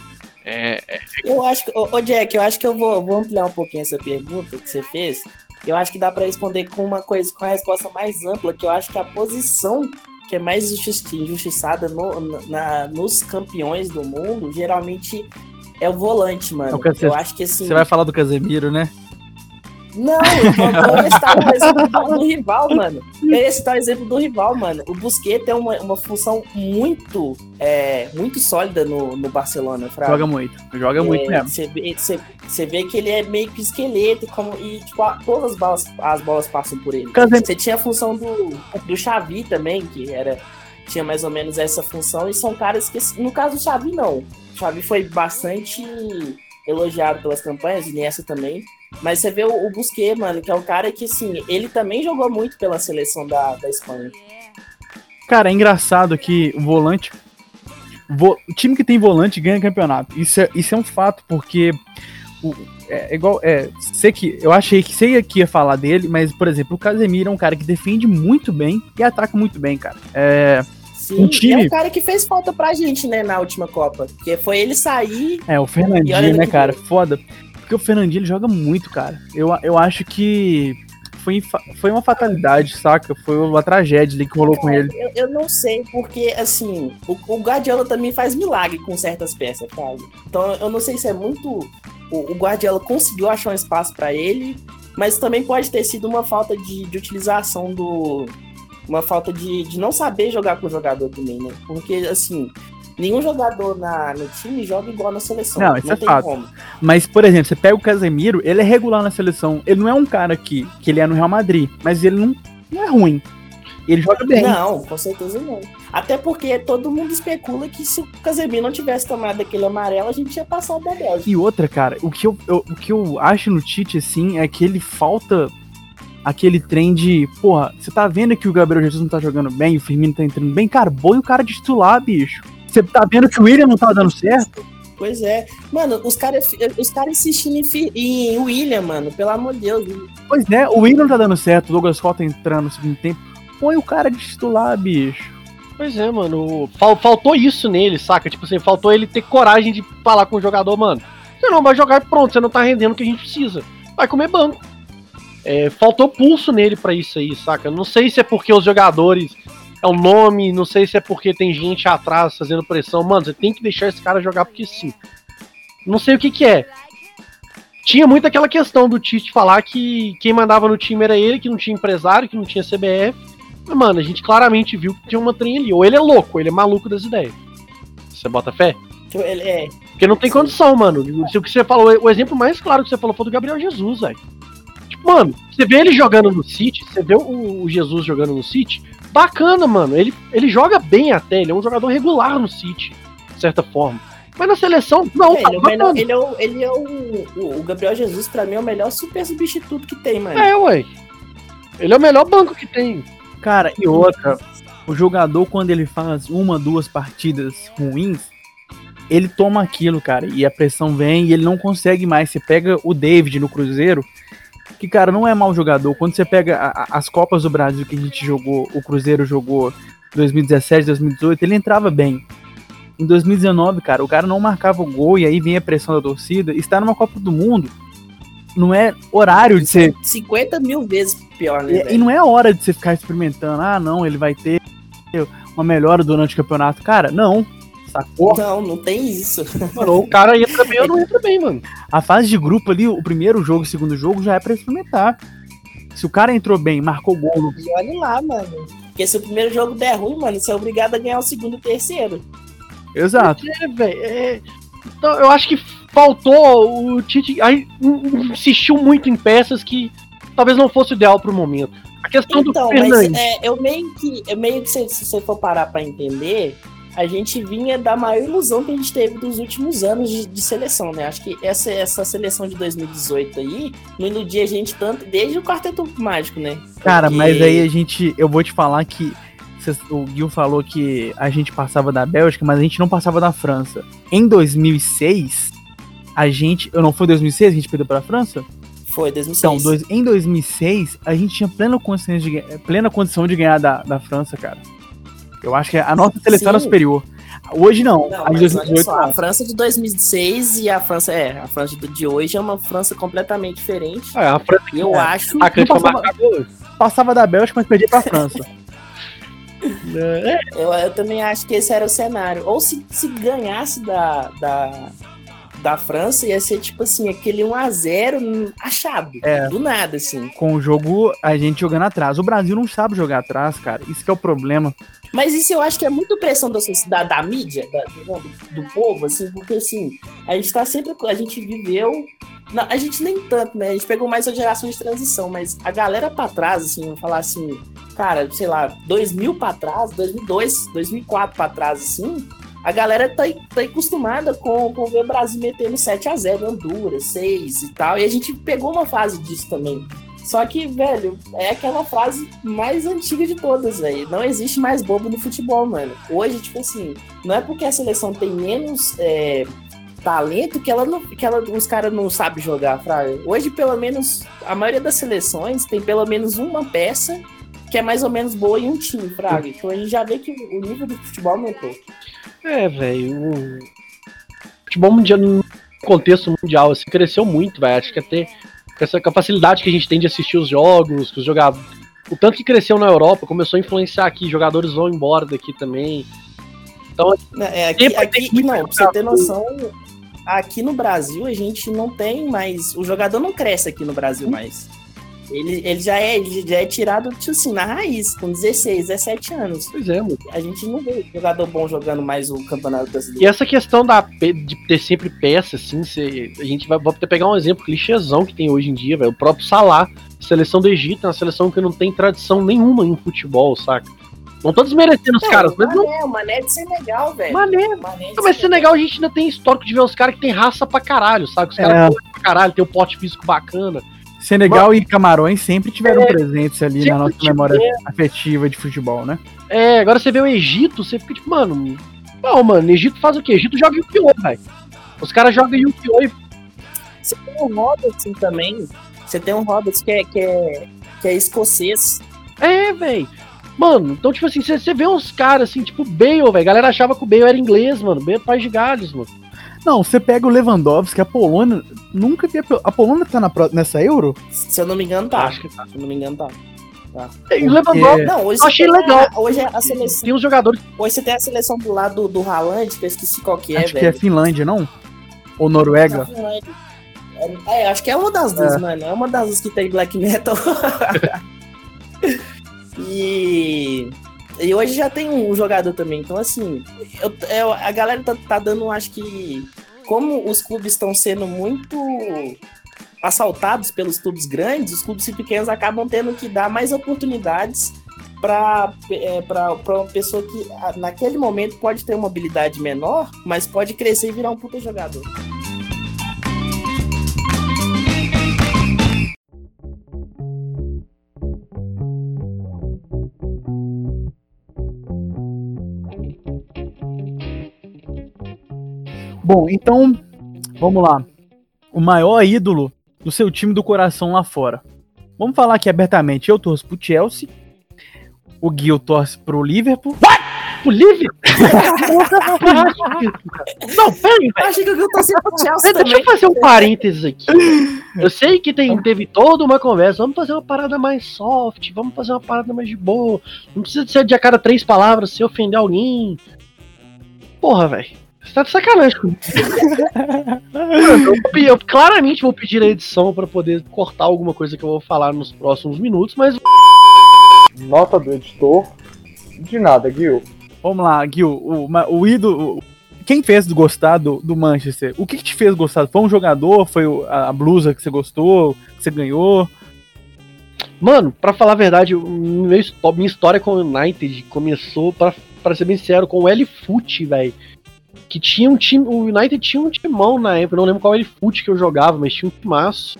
É, é, Eu acho que, ô, ô Jack, eu acho que eu vou, vou ampliar um pouquinho essa pergunta que você fez. Eu acho que dá pra responder com uma coisa, com a resposta mais ampla, que eu acho que a posição que é mais injusti- injustiçada no- na- nos campeões do mundo, geralmente é o volante, mano. É o Casemiro. Eu acho que assim. Você vai falar do Casemiro, né? Não, eu ia citar o exemplo do, do rival, mano. Eu ia citar o exemplo do rival, mano. O Busquets tem uma, uma função muito, é, muito sólida no, no Barcelona, Fraga. Joga muito. Joga muito É, mesmo. Você vê, você- você vê que ele é meio que esqueleto como, e tipo, a- todas as bolas, as bolas passam por ele. Casem- Você tinha a função do, do Xavi também, que era, tinha mais ou menos essa função, e são caras que, no caso do Xavi, não. O Xavi foi bastante elogiado pelas campanhas, e nessa também. Mas você vê o, o Busquets, mano, que é um cara que, assim, ele também jogou muito pela seleção da, da Espanha. Cara, é engraçado que o volante. vo- o time que tem volante ganha campeonato. Isso é, isso é um fato, porque. O, é, é igual. É, sei que, eu achei que você que ia falar dele, mas, por exemplo, o Casemiro é um cara que defende muito bem e ataca muito bem, cara. É, Sim, Um time- e é um cara que fez falta pra gente, né, na última Copa. Porque foi ele sair. é o E Fernandinho, olha né, que cara? bom. Foda. Porque o Fernandinho ele joga muito, cara. Eu, eu acho que. Foi, fa- foi uma fatalidade, saca? Foi uma tragédia ali que rolou com ele. Eu, eu não sei, porque, assim, o, o Guardiola também faz milagre com certas peças, sabe? Então, eu não sei se é muito... O, o Guardiola conseguiu achar um espaço pra ele, mas também pode ter sido uma falta de, de utilização do... Uma falta de, de não saber jogar com o jogador também, né? Porque, assim, nenhum jogador na, no time joga igual na seleção. Não, isso é tem fato. como. Mas, por exemplo, você pega o Casemiro, ele é regular na seleção. Ele não é um cara que, que ele é no Real Madrid, mas ele não, não é ruim. Ele joga bem. Não, com certeza não. Até porque todo mundo especula que se o Casemiro não tivesse tomado aquele amarelo, a gente ia passar o da Bélgica. E outra, cara, o que eu, eu- o que eu acho no Tite, assim, é que ele falta aquele trem de, porra, você tá vendo que o Gabriel Jesus não tá jogando bem, o Firmino tá entrando bem, cara, põe o cara de titular, bicho. Você tá vendo que o William não tá dando certo? Pois é. Mano, os caras os cara insistindo em, Fi- em William, mano, pelo amor de Deus. Pois é, o William não tá dando certo, o Douglas Costa entrando no segundo tempo. Põe o cara de titular, bicho. Pois é, mano. Fal- faltou isso nele, saca? Tipo assim, faltou ele ter coragem de falar com o jogador, mano. Você não vai jogar e pronto, você não tá rendendo o que a gente precisa. Vai comer banco. É, faltou pulso nele pra isso aí, saca? Não sei se é porque os jogadores é o nome, não sei se é porque tem gente atrás fazendo pressão. Mano, você tem que deixar esse cara jogar porque sim. Não sei o que que é. Tinha muito aquela questão do Tite falar que quem mandava no time era ele, que não tinha empresário, que não tinha C B F. Mas, mano, a gente claramente viu que tinha uma trem ali. Ou ele é louco, ou ele é maluco das ideias. Você bota fé? Ele é. Porque não tem Sim. condição, mano. O que você falou, o exemplo mais claro que você falou foi do Gabriel Jesus, velho. Tipo, mano, você vê ele jogando no City, você vê o, o Jesus jogando no City, bacana, mano. Ele, ele joga bem até, ele é um jogador regular no City, de certa forma. Mas na seleção, não, É, tá ele, é o melhor, bacana. ele é, o, ele é o, o, o Gabriel Jesus, pra mim, é o melhor super substituto que tem, mano. É, ué. Ele é o melhor banco que tem. Cara, e outra, o jogador, quando ele faz uma, duas partidas ruins, ele toma aquilo, cara, e a pressão vem e ele não consegue mais. Você pega o David no Cruzeiro, que, cara, não é mau jogador. Quando você pega a- a- as Copas do Brasil que a gente jogou, o Cruzeiro jogou dois mil e dezessete, dois mil e dezoito, ele entrava bem. Em dois mil e dezenove, cara, o cara não marcava o gol e aí vem a pressão da torcida. Está numa Copa do Mundo, não é horário de ser... cinquenta mil vezes pior, né, E, e velho? não é hora de você ficar experimentando, ah, não, ele vai ter uma melhora durante o campeonato. Cara, não, sacou? Não, não tem isso. Mano, ou o cara entra bem ou não entra bem, mano. A fase de grupo ali, o primeiro jogo, o segundo jogo, já é pra experimentar. Se o cara entrou bem, marcou gol, no- E olha lá, mano. Porque se o primeiro jogo der ruim, mano, você é obrigado a ganhar o segundo e o terceiro. exato. É, velho. É... Então, eu acho que faltou o Tite. Aí, in- insistiu muito em peças que talvez não fosse o ideal pro momento. A questão Então, do mas Fernandes. é, eu meio que, eu meio que se, se você for parar pra entender, a gente vinha da maior ilusão que a gente teve dos últimos anos de, de seleção, né? Acho que essa, essa seleção de dois mil e dezoito aí não iludia a gente tanto desde o Quarteto Mágico, né? Cara, Porque- mas aí a gente, eu vou te falar que cês- o Gil falou que a gente passava da Bélgica, mas a gente não passava da França. Em dois mil e seis, a gente, eu não foi em dois mil e seis, a gente perdeu pra França? Foi, dois mil e seis. Então, dois, em dois mil e seis, a gente tinha plena condição de, ganhar- plena condição de ganhar da, da França, cara. Eu acho que a nossa seleção Sim. era superior. Hoje não. Não, a de mas dois mil e olha dezoito, só, a não. França de dois mil e seis e a França, é, a França de de hoje é uma França completamente diferente. É, a França E eu É. acho. atacante não pra passava- marcar gol. Passava da Bélgica, mas perdia pra França. É, Eu, eu também acho que esse era o cenário. Ou se, se ganhasse da, da, da França, ia ser tipo assim, aquele um a zero achado. É. Do nada, assim. Com o jogo, a gente jogando atrás. O Brasil não sabe jogar atrás, cara. Isso que é o problema. Mas isso eu acho que é muito pressão da, sociedade, da mídia, da- do, do povo, assim, porque assim, a gente tá sempre. A gente viveu. Não, a gente nem tanto, né? A gente pegou mais a geração de transição, mas a galera pra trás, assim, vamos falar assim, cara, sei lá, dois mil pra trás, dois mil e dois, dois mil e quatro pra trás, assim, a galera tá, tá acostumada com, com ver o Brasil metendo sete a zero, Honduras, seis e tal, e a gente pegou uma fase disso também. Só que, velho, é aquela frase mais antiga de todas, velho. Não existe mais bobo no futebol, mano. Hoje, tipo assim, não é porque a seleção tem menos é, talento que ela não, que ela, os caras não sabem jogar, fraga. Hoje, pelo menos, a maioria das seleções tem pelo menos uma peça que é mais ou menos boa em um time, fraga. Então a gente já vê que o nível do futebol aumentou. É, velho. O futebol mundial, no contexto mundial, assim, cresceu muito, velho. Acho que até com essa com a facilidade que a gente tem de assistir os jogos, que os jogadores. O tanto que cresceu na Europa começou a influenciar aqui. Jogadores vão embora daqui também. Então, É, aqui, Sempre aqui tem muito não, pra você ter jogador. noção, aqui no Brasil a gente não tem mais. O jogador não cresce aqui no Brasil mais. Ele, ele, já é, ele já é tirado, tipo assim, na raiz, com dezesseis, dezessete anos. Pois é, mano. A gente não vê jogador bom jogando mais o Campeonato Brasileiro. E essa questão da, de ter sempre peça, assim, cê, a gente vai, vai pegar um exemplo clichêzão que tem hoje em dia, velho. O próprio Salah, seleção do Egito, é uma seleção que não tem tradição nenhuma em futebol, saca? Não tô desmerecendo os não, caras, o mas não. Mané, o Mané é de Senegal, velho. Mané. Mané Não, mas Senegal a gente ainda tem histórico de ver os caras que tem raça pra caralho, sabe? Os caras É. correm pra caralho, tem um porte físico bacana. Senegal e Camarões sempre tiveram É, presentes ali sempre na nossa tiveram. memória afetiva de futebol, né? É, agora você vê o Egito, você fica tipo, mano. Não, mano, Egito faz o quê? Egito joga Yu-Gi-Oh, velho. Os caras jogam Yu-Gi-Oh! E Você tem um Robertson também. Você tem um Robertson que é, que é, que é escocês. É, velho. Mano, então, tipo assim, você vê uns caras assim, tipo Bale, velho. A galera achava que o Bale era inglês, mano. Bale é País de Gales, mano. Não, você pega o Lewandowski, a Polônia. Nunca vi. A, a Polônia tá na, pro- nessa Euro? Se eu não me engano, tá. Acho que tá. Se eu não me engano, tá. E o Lewandowski, Não, hoje Eu achei você tem legal. a- hoje é a seleção. tem uns jogadores. Hoje você tem a seleção do lado do Haaland, que eu esqueci qual que é, Acho que é velho. Finlândia, não? Ou Noruega? É, acho que é uma das duas, mano. É uma das duas que tem black metal. e, e hoje já tem um jogador também. Então, assim, eu, eu- a galera tá, tá dando, acho que, como os clubes estão sendo muito assaltados pelos clubes grandes, os clubes pequenos acabam tendo que dar mais oportunidades para é, pra, pra uma pessoa que ah, naquele momento pode ter uma habilidade menor, mas pode crescer e virar um puta jogador. Bom, então, vamos lá. O maior ídolo do seu time do coração lá fora. Vamos falar aqui abertamente. Eu torço pro Chelsea. O Gil torce pro Liverpool. O Liverpool? Não, peraí, velho. Acho que eu tô sendo pro Chelsea Deixa eu também. fazer um parênteses aqui. Eu sei que tem, teve toda uma conversa. Vamos fazer uma parada mais soft. Vamos fazer uma parada mais de boa. Não precisa ser de a cada três palavras se ofender alguém. Porra, velho. Você tá de sacanagem comigo. Mano, eu, eu claramente vou pedir a edição pra poder cortar alguma coisa que eu vou falar nos próximos minutos, mas. Nota do editor. De nada, Gil. Vamos lá, Gil. O, ma- o ídolo. o- Quem fez gostar do, do Manchester? O que, que te fez gostar? Foi um jogador? Foi o- a, a blusa que você gostou? Que você ganhou? Mano, pra falar a verdade, o meu histó- minha história com o United começou, pra, pra ser bem sincero, com o L-Foot, velho. Que tinha um time. O United tinha um timão na época, eu não lembro qual L-Foot que eu jogava, mas tinha um timaço.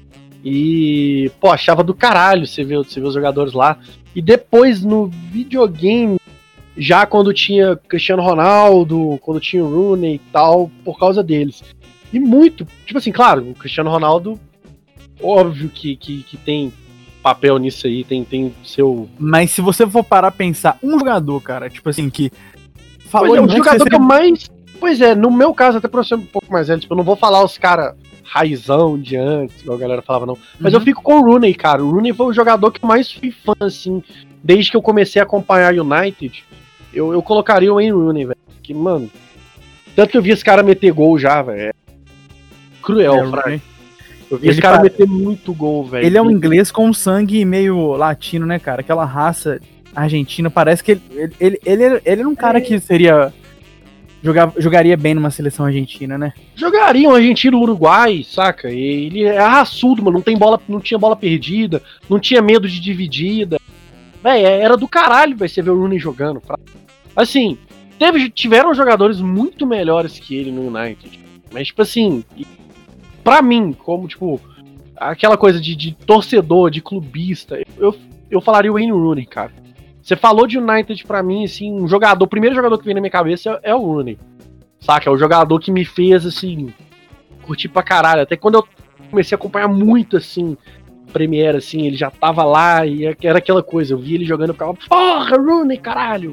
E, pô, achava do caralho você ver, você ver os jogadores lá. E depois no videogame, já quando tinha Cristiano Ronaldo, quando tinha o Rooney e tal, por causa deles. E muito, tipo assim, claro, o Cristiano Ronaldo, óbvio que, que, que tem papel nisso aí, tem, tem seu. Mas se você for parar a pensar, um jogador, cara, tipo assim, que. Falou Pois é, em o Manchester, jogador que seria- eu mais. Pois é, no meu caso, até pra ser um pouco mais velho, tipo, eu não vou falar os caras raizão de antes, igual a galera falava, não. Mas Uhum. eu fico com o Rooney, cara. O Rooney foi o jogador que eu mais fui fã, assim, desde que eu comecei a acompanhar o United. Eu, eu colocaria o Wayne Rooney, velho. Que, mano. Tanto que eu vi esse cara meter gol já, velho. É cruel, É, o Fraga. Rooney. Eu vi Ele esse cara pa- meter muito gol, velho. Ele é um inglês com sangue meio latino, né, cara? Aquela raça argentina, parece que ele, ele, ele, ele, ele era um cara que seria. Jogar, jogaria bem numa seleção argentina, né? Jogaria um argentino Uruguai, saca? E ele é raçudo, mano. Não tem bola, não tinha bola perdida, não tinha medo de dividida. Véi, era do caralho, vai você ver o Rooney jogando. Fraga. Assim, teve, tiveram jogadores muito melhores que ele no United. Mas, tipo assim, pra mim, como, tipo, aquela coisa de, de torcedor, de clubista, eu, eu falaria o Wayne Rooney, cara. Você falou de United pra mim, assim, um jogador, o primeiro jogador que vem na minha cabeça é, é o Rooney. Saca? É o jogador que me fez, assim, curtir pra caralho. Até quando eu comecei a acompanhar muito, assim, Premiere, assim, ele já tava lá e era aquela coisa. Eu via ele jogando e ficava, porra, Rooney, caralho!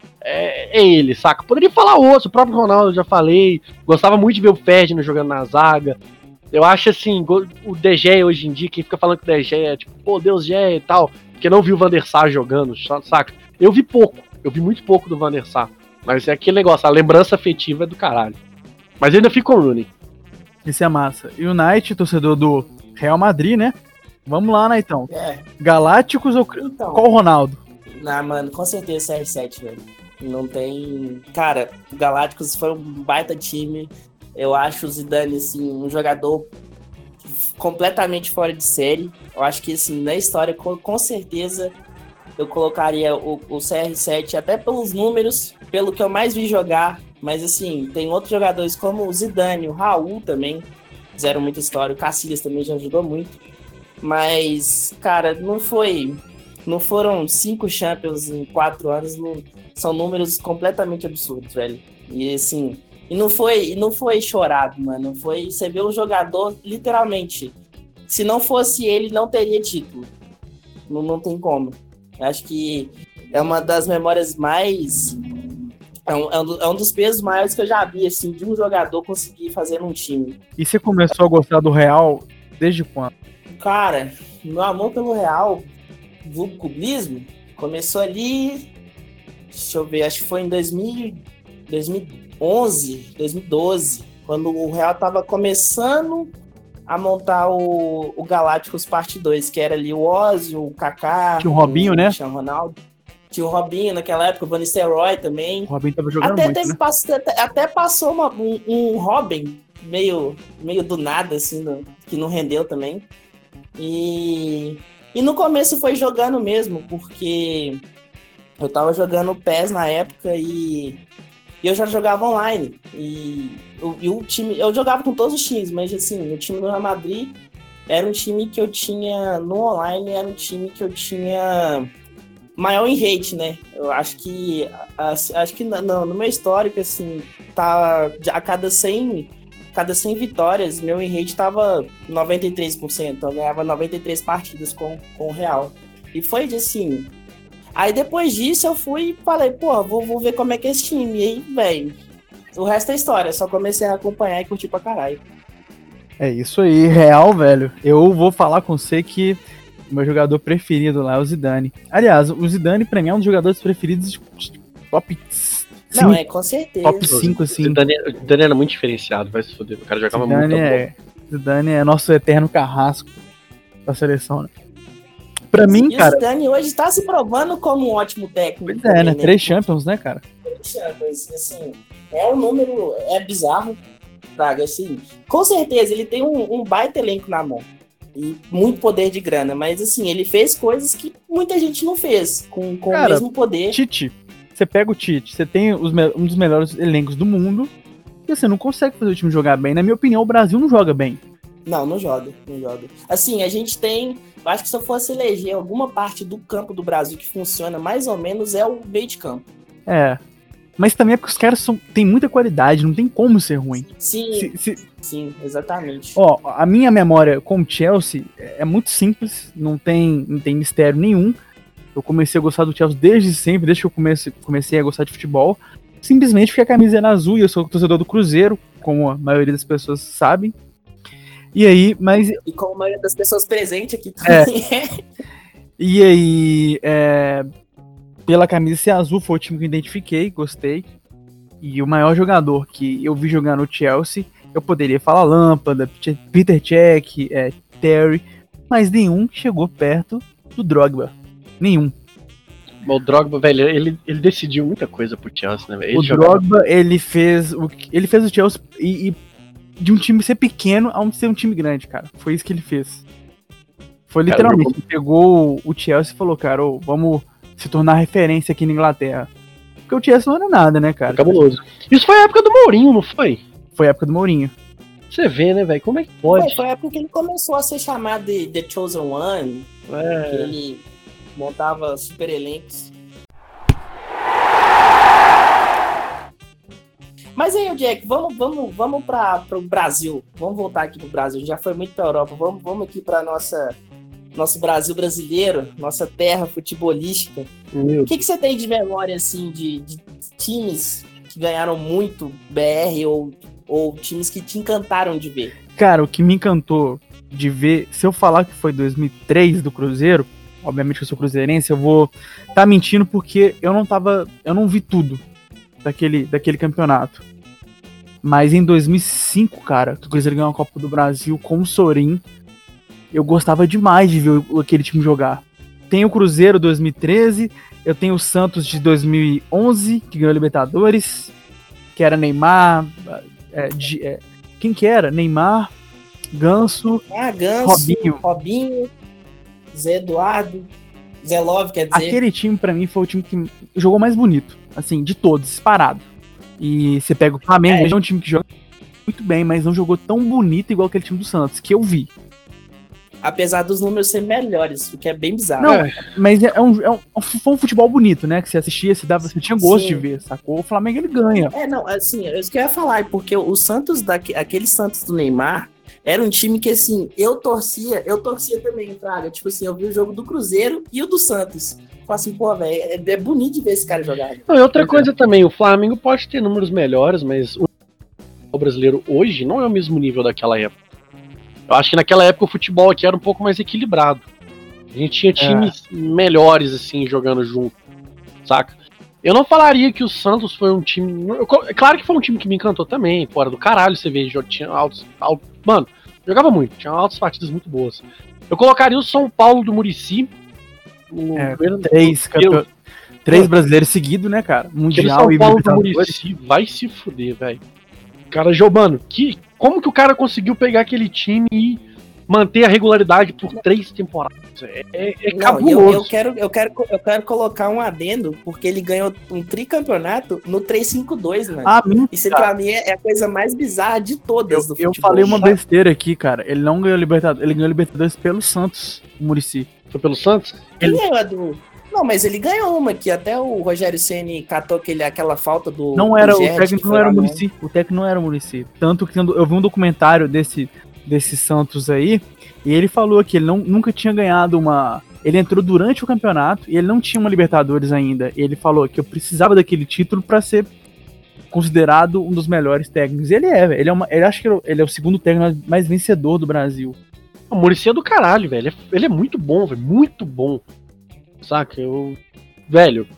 É, é ele, saca? Poderia falar outro, o próprio Ronaldo, eu já falei. Gostava muito de ver o Ferdinand jogando na zaga. Eu acho, assim, o De Gea hoje em dia, quem fica falando que o De Gea é tipo, pô, Deus Gea e tal, porque não viu o Van der Sar jogando, saca? Eu vi pouco, eu vi muito pouco do Van der Sar. Mas é aquele negócio, a lembrança afetiva é do caralho. Mas eu ainda fico com o Rooney. Esse é massa. E o Knight, torcedor do Real Madrid, né? Vamos lá, né, então. É, Galácticos ou então. qual Ronaldo? Ah, mano, com certeza C R sete, velho. Não tem... Cara, o Galácticos foi um baita time. Eu acho o Zidane, assim, um jogador completamente fora de série. Eu acho que, assim, na história, com, com certeza, eu colocaria o, o C R sete, até pelos números, pelo que eu mais vi jogar. Mas, assim, tem outros jogadores como o Zidane, o Raul também, fizeram muita história. O Casillas também já ajudou muito. Mas, cara, não foi... Não foram cinco Champions em quatro anos, não, são números completamente absurdos, velho. E assim, e não foi, e não foi chorado, mano. Foi, você vê um jogador, literalmente, se não fosse ele, não teria título. Não, não tem como. Acho que é uma das memórias mais... É um, é um, é um dos pesos maiores que eu já vi, assim, de um jogador conseguir fazer num time. E você começou a gostar do Real desde quando? Cara, meu amor pelo Real... do cubismo, começou ali, deixa eu ver, acho que foi em dois mil, dois mil e onze, dois mil e doze, quando o Real tava começando a montar o, o Galácticos parte dois, que era ali o Ozzy, o Kaká, tinha o Robinho, o né? Cristiano Ronaldo, tinha o Robinho naquela época, o Van Nistelrooy também. O Robinho tava jogando Até, muito, teve, né? pass, até, até passou uma, um, um Robin meio, meio do nada, assim, no, que não rendeu também. E... E no começo foi jogando mesmo, porque eu tava jogando P E S na época e eu já jogava online. E, e o time, eu jogava com todos os times, mas assim, o time do Real Madrid era um time que eu tinha no online, era um time que eu tinha maior em rate, né? Eu acho que acho que no, no meu histórico, assim, tá a cada cem cada cem vitórias, meu win rate tava noventa e três por cento. Eu ganhava noventa e três partidas com, com o Real. E foi assim. Aí depois disso eu fui e falei, pô, vou, vou ver como é que é esse time. E aí, velho, o resto é história. Só comecei a acompanhar e curtir pra caralho. É isso aí, Real, velho. Eu vou falar com você que o meu jogador preferido lá é o Zidane. Aliás, o Zidane pra mim é um dos jogadores preferidos de top cinco. Não, é, com certeza. Top cinco, assim. O Zidane, o Zidane era muito diferenciado, vai se foder. O cara jogava Zidane muito. É, Zidane é nosso eterno carrasco da seleção, né? Pra mim, e cara... o Zidane hoje tá se provando como um ótimo técnico. Pois é, né? Também, Três Champions, né, cara? Três Champions, assim, é um número, é bizarro, Praga, assim. Com certeza, ele tem um, um baita elenco na mão. E muito poder de grana, mas assim, ele fez coisas que muita gente não fez, com, com Cara, o mesmo poder. Tite, você pega o Tite, você tem os me- um dos melhores elencos do mundo, e você não consegue fazer o time jogar bem. Na minha opinião, o Brasil não joga bem. Não, não joga, não joga. Assim, a gente tem, eu acho que se eu fosse eleger alguma parte do campo do Brasil que funciona mais ou menos, é o meio de campo. É. Mas também é porque os caras são, têm muita qualidade, não tem como ser ruim. Sim, Se- se- sim, exatamente. Ó, a minha memória com o Chelsea é muito simples, não tem, não tem mistério nenhum. Eu comecei a gostar do Chelsea desde sempre, desde que eu comecei, comecei a gostar de futebol. Simplesmente porque a camisa era azul e eu sou torcedor do Cruzeiro, como a maioria das pessoas sabem. E aí, mas... E como a maioria das pessoas presentes aqui também é. E aí, é, pela camisa ser azul, foi o time que eu identifiquei, gostei. E o maior jogador que eu vi jogar no Chelsea, eu poderia falar Lampard, Peter Cech, é, Terry, mas nenhum chegou perto do Drogba. Nenhum. O Drogba, velho, ele, ele decidiu muita coisa pro Chelsea, né, velho? Ele O jogava- Drogba, ele fez o, ele fez o Chelsea e, e de um time ser pequeno a um ser um time grande, cara. Foi isso que ele fez. Foi Cara, literalmente, ele pegou o Chelsea e falou, cara, ô, vamos se tornar referência aqui na Inglaterra. Porque o Chelsea não era nada, né, cara? Cabuloso. Isso foi a época do Mourinho, não foi? Foi a época do Mourinho. Você vê, né, velho? Como é que Foi, pode? foi a época que ele começou a ser chamado de The Chosen One, que É, ele montava super elencos. Mas aí, Jack, vamos, vamos, vamos para o Brasil. Vamos voltar aqui pro Brasil. Já foi muito pra Europa. Vamos, vamos aqui para nossa nosso Brasil brasileiro, nossa terra futebolística. meu O que, que você tem de memória assim de, de times que ganharam muito B R ou, ou times que te encantaram de ver? Cara, o que me encantou de ver, se eu falar que foi dois mil e três do Cruzeiro, obviamente que eu sou cruzeirense, eu vou tá mentindo porque eu não tava, eu não vi tudo daquele, daquele campeonato. Mas em dois mil e cinco, cara, que o Cruzeiro ganhou a Copa do Brasil com o Sorin, eu gostava demais de ver o- aquele time jogar. Tem o Cruzeiro dois mil e treze, eu tenho o Santos de dois mil e onze, que ganhou a Libertadores, que era Neymar, é, de- é, quem que era? Neymar, Ganso, Ah, Ganso, Robinho. Robinho, Zé Eduardo, Zé Love, quer dizer. Aquele time, pra mim, foi o time que jogou mais bonito, assim, de todos, disparado. E você pega o Flamengo, É. ele é um time que joga muito bem, mas não jogou tão bonito igual aquele time do Santos, que eu vi. Apesar dos números serem melhores, o que é bem bizarro. Não, mas é um, é um, foi um futebol bonito, né? Que você assistia, você, dava, você tinha gosto Sim. de ver, sacou? O Flamengo, ele ganha. É, não, assim, é isso que eu ia falar, porque o Santos, daque- aquele Santos do Neymar, era um time que, assim, eu torcia, eu torcia também, Fraga. Tipo assim, eu vi o jogo do Cruzeiro e o do Santos. Falei assim, pô, velho, é, é bonito de ver esse cara jogar. Não, e outra coisa também, o Flamengo pode ter números melhores, mas o brasileiro hoje não é o mesmo nível daquela época. Eu acho que naquela época o futebol aqui era um pouco mais equilibrado. A gente tinha times melhores, assim, jogando junto, saca? Eu não falaria que o Santos foi um time... eu co- Claro que foi um time que me encantou também, fora do caralho, você vê, jo- tinha altos... altos mano, jogava muito, tinha altas partidas muito boas. Eu colocaria o São Paulo do Muricy. O É, primeiro- Três, eu- campe... Três brasileiros seguidos, né, cara? Aquele Mundial São e Paulo do Libertadores. Muricy vai se fuder, velho. Cara, Jô, mano, que, como que o cara conseguiu pegar aquele time e manter a regularidade por três temporadas? É, é, é Não, cabuloso. eu, eu, quero, eu, quero, eu quero colocar um adendo, porque ele ganhou um tricampeonato no três cinco dois, mano. Ah, mentira. Isso pra mim é é a coisa mais bizarra de todas Eu, do eu futebol. falei uma besteira aqui, cara. Ele não ganhou Libertadores, ele ganhou Libertadores pelo Santos, o Muricy. Foi pelo Santos? Ele ganhou a do... Não, mas ele ganhou uma que até o Rogério Ceni catou aquele, aquela falta do. Não do era, o Gerd, que técnico foi não era lá o no- Muricy. O técnico não era o Muricy. Tanto que quando eu vi um documentário desse, desse Santos aí, e ele falou que ele não, nunca tinha ganhado uma. Ele entrou durante o campeonato e ele não tinha uma Libertadores ainda. E ele falou que eu precisava daquele título pra ser considerado um dos melhores técnicos. E ele é, velho. Ele é uma, ele acho que ele é o segundo técnico mais vencedor do Brasil. O Muricy é do caralho, velho. Ele é, ele é muito bom, velho. Muito bom. Saca? Eu. Velho,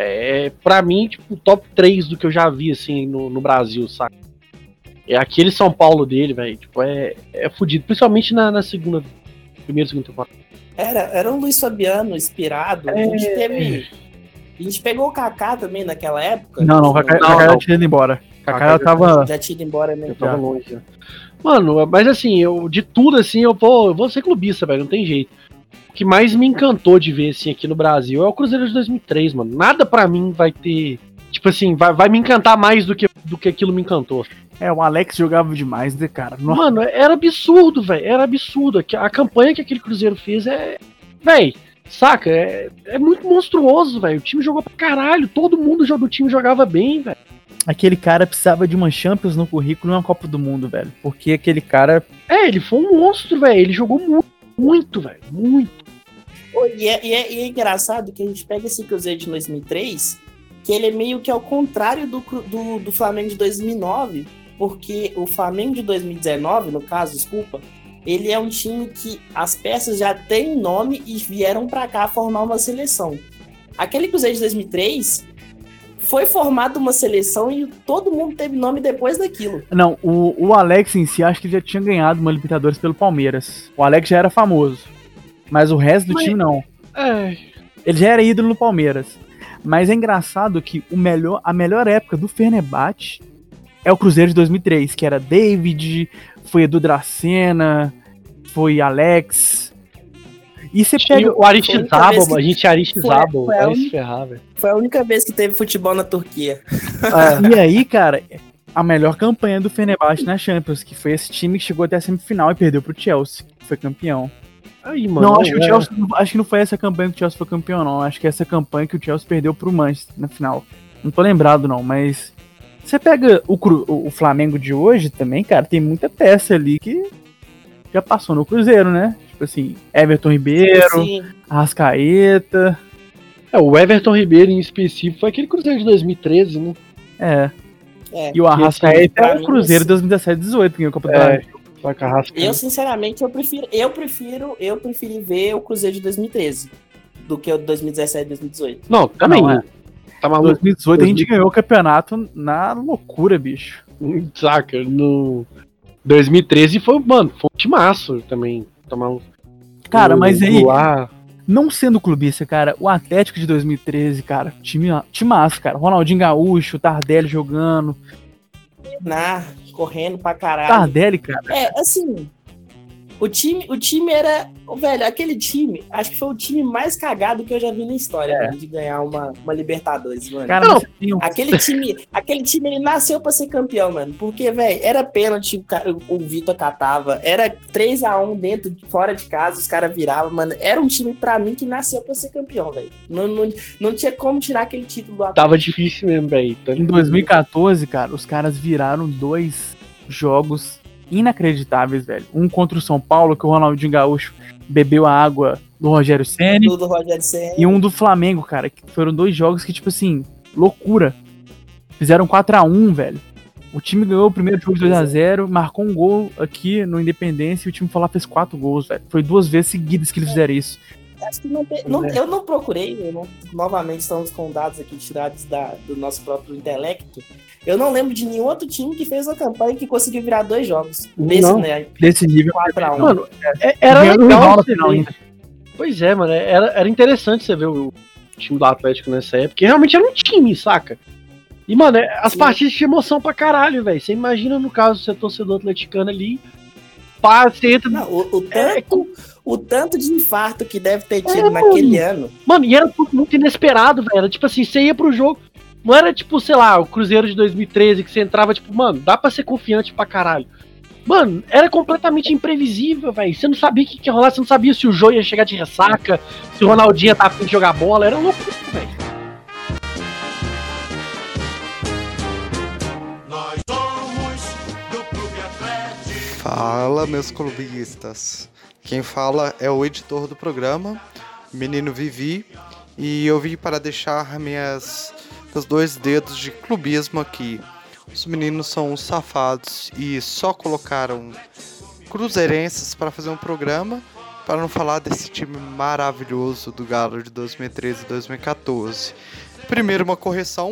é pra mim, tipo, o top três do que eu já vi, assim, no, no Brasil, saca? É aquele São Paulo dele, velho. Tipo, é, é fudido. Principalmente na, na segunda. Primeira e segunda temporada. Era, era um Luiz Fabiano inspirado. A gente É. teve. A gente pegou o Kaká também naquela época. Não, não, o Kaká, Não, Kaká não. já tinha ido embora. Kaká Kaká já tava. Já tinha ido embora, né? Eu tava Já. longe. já. Mano, mas assim, eu, de tudo, assim, eu vou, eu vou ser clubista, velho. Não tem jeito. O que mais me encantou de ver, assim, aqui no Brasil é o Cruzeiro de dois mil e três, mano. Nada pra mim vai ter. Tipo assim, vai, vai me encantar mais do que, do que aquilo me encantou. É, o Alex jogava demais, né, cara? Nossa. Mano, era absurdo, velho. Era absurdo. A a campanha que aquele Cruzeiro fez é. Véi, saca? É, é muito monstruoso, velho. O time jogou pra caralho. Todo mundo do time jogava bem, velho. Aquele cara precisava de uma Champions no currículo e uma Copa do Mundo, velho. Porque aquele cara. É, ele foi um monstro, velho. Ele jogou muito, muito, velho. Muito. Pô, E é, e, é, e é engraçado que a gente pega esse Cruzeiro de dois mil e três, que ele é meio que ao contrário do, Cru- do, do Flamengo de dois mil e nove, porque o Flamengo de dois mil e dezenove, no caso, desculpa, ele é um time que as peças já têm nome e vieram pra cá formar uma seleção. Aquele Cruzeiro de dois mil e três foi formado uma seleção e todo mundo teve nome depois daquilo. Não, o, o Alex em si, acho que ele já tinha ganhado uma Libertadores pelo Palmeiras. O Alex já era famoso. Mas o resto do Mas- time não. É. Ele já era ídolo no Palmeiras. Mas é engraçado que o melhor, a melhor época do Fenerbahçe é o Cruzeiro de dois mil e três, que era David, foi Edu Dracena, foi Alex. E você Tinha pega. o Aristizábal, vez que- a gente Aristizábal. foi a Vai se única- ferrar, velho. Foi a única vez que teve futebol na Turquia. E aí, cara, a melhor campanha do Fenerbahçe na Champions, que foi esse time que chegou até a semifinal e perdeu pro Chelsea, que foi campeão. Aí, mano. não, acho que, o é. Chelsea, acho que não foi essa campanha que o Chelsea foi campeão, não. Acho que é essa campanha que o Chelsea perdeu pro Manchester na final. Não tô lembrado, não, mas. Você pega o, Cru- o Flamengo de hoje também, cara, tem muita peça ali que já passou no Cruzeiro, né? Tipo assim, Everton Ribeiro, Sim. Arrascaeta. É, o Everton Ribeiro em específico foi aquele Cruzeiro de dois mil e treze, né? É. É. E o Arrascaeta pra é o mim, Cruzeiro esse- de dois mil e dezessete, dezoito, que ganhou o Copa do É. Brasil. Só que a Rasca- Eu, sinceramente, eu prefiro, eu prefiro, eu preferi ver o Cruzeiro de dois mil e treze do que o de dois mil e dezessete, dois mil e dezoito. Não, também. Não, é. Tá Em maluco? dois mil e dezoito a gente ganhou o campeonato na loucura, bicho. Saca? No dois mil e treze foi, mano, foi um timaço também. Tá maluco? Cara, mas aí, Lá. não sendo clubista, cara, o Atlético de dois mil e treze, cara, time, time massa, cara. Ronaldinho Gaúcho, Tardelli jogando. Na, correndo pra caralho. Tardelli, cara. É, assim, o time, o time era... Velho, aquele time, acho que foi o time mais cagado que eu já vi na história, É. mano, de ganhar uma, uma Libertadores, mano. Cara, Não, mas tem um- Aquele time, aquele time, ele nasceu pra ser campeão, mano. Porque, velho, era pênalti, o, cara- o Vitor catava. Era três a um dentro, fora de casa, os caras viravam, mano. Era um time, pra mim, que nasceu pra ser campeão, velho. Não, não, não tinha como tirar aquele título do Atlético. Tava difícil mesmo, velho. Em dois mil e quatorze, cara, os caras viraram dois jogos inacreditáveis, velho. Um contra o São Paulo, que o Ronaldinho Gaúcho bebeu a água do Rogério Ceni, Tudo do Rogério Ceni. e um do Flamengo, cara, que foram dois jogos que, tipo assim, loucura. Fizeram quatro a um, velho. O time ganhou o primeiro jogo de dois a zero, marcou um gol aqui no Independência e o time foi lá, fez quatro gols, velho. Foi duas vezes seguidas que eles fizeram isso. Acho que não tem- não- eu não procurei, eu não- novamente estamos com dados aqui tirados da- do nosso próprio intelecto. Eu não lembro de nenhum outro time que fez uma campanha que conseguiu virar dois jogos. Desse, Não. né? Desse nível. quatro a um. Mano, é- era Ganhou do legal rival na você final ver. ainda. Pois é, mano. Era, era interessante você ver o time do Atlético nessa época. Porque realmente era um time, saca? E, mano, é- as Sim. partidas tinham emoção pra caralho, velho. Você imagina, no caso, você é torcedor atleticano ali. Pá, você entra. Não, o, o É, tanto, o tanto de infarto que deve ter tido É, naquele ano. Mano, e era tudo muito inesperado, velho. Era tipo assim, você ia pro jogo. Não era tipo, sei lá, o Cruzeiro de dois mil e treze que você entrava, tipo, mano, dá pra ser confiante pra caralho. Mano, era completamente imprevisível, velho. Você não sabia o que, que ia rolar, você não sabia se o Jô ia chegar de ressaca, se o Ronaldinho ia estar a fim de jogar bola. Era loucura, velho. Fala, meus clubistas. Quem fala é o editor do programa, Menino Vivi, e eu vim para deixar minhas, meus dois dedos de clubismo aqui. Os meninos são uns safados e só colocaram cruzeirenses para fazer um programa, para não falar desse time maravilhoso do Galo de dois mil e treze e dois mil e quatorze. Primeiro, uma correção.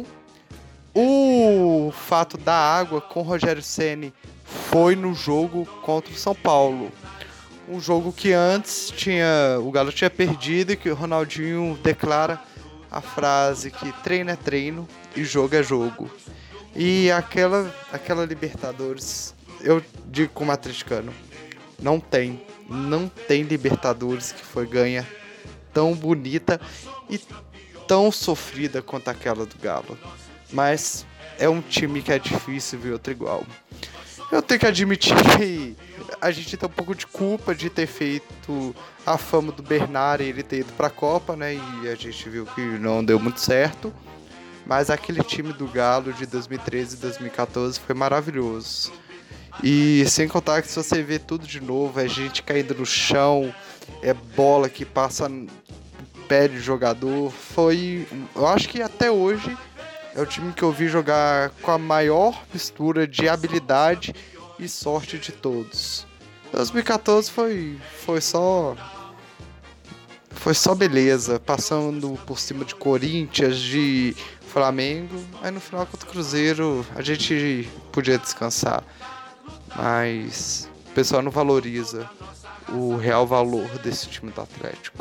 O fato da água com o Rogério Ceni foi no jogo contra o São Paulo. Um jogo que antes tinha o Galo tinha perdido e que o Ronaldinho declara a frase que treino é treino e jogo é jogo. E aquela, aquela Libertadores, eu digo como atleticano, não tem, não tem Libertadores que foi ganha tão bonita e tão sofrida quanto aquela do Galo. Mas é um time que é difícil ver outro igual. Eu tenho que admitir que a gente tem um pouco de culpa de ter feito a fama do Bernard e ele ter ido pra Copa, né? E a gente viu que não deu muito certo. Mas aquele time do Galo de dois mil e treze e dois mil e quatorze foi maravilhoso. E sem contar que se você ver tudo de novo, é gente caindo no chão, é bola que passa no pé de jogador. Foi, eu acho que até hoje é o time que eu vi jogar com a maior mistura de habilidade e sorte de todos. dois mil e quatorze foi, foi só... Foi só beleza, passando por cima de Corinthians, de Flamengo. Aí no final contra o Cruzeiro a gente podia descansar. Mas o pessoal não valoriza o real valor desse time do Atlético.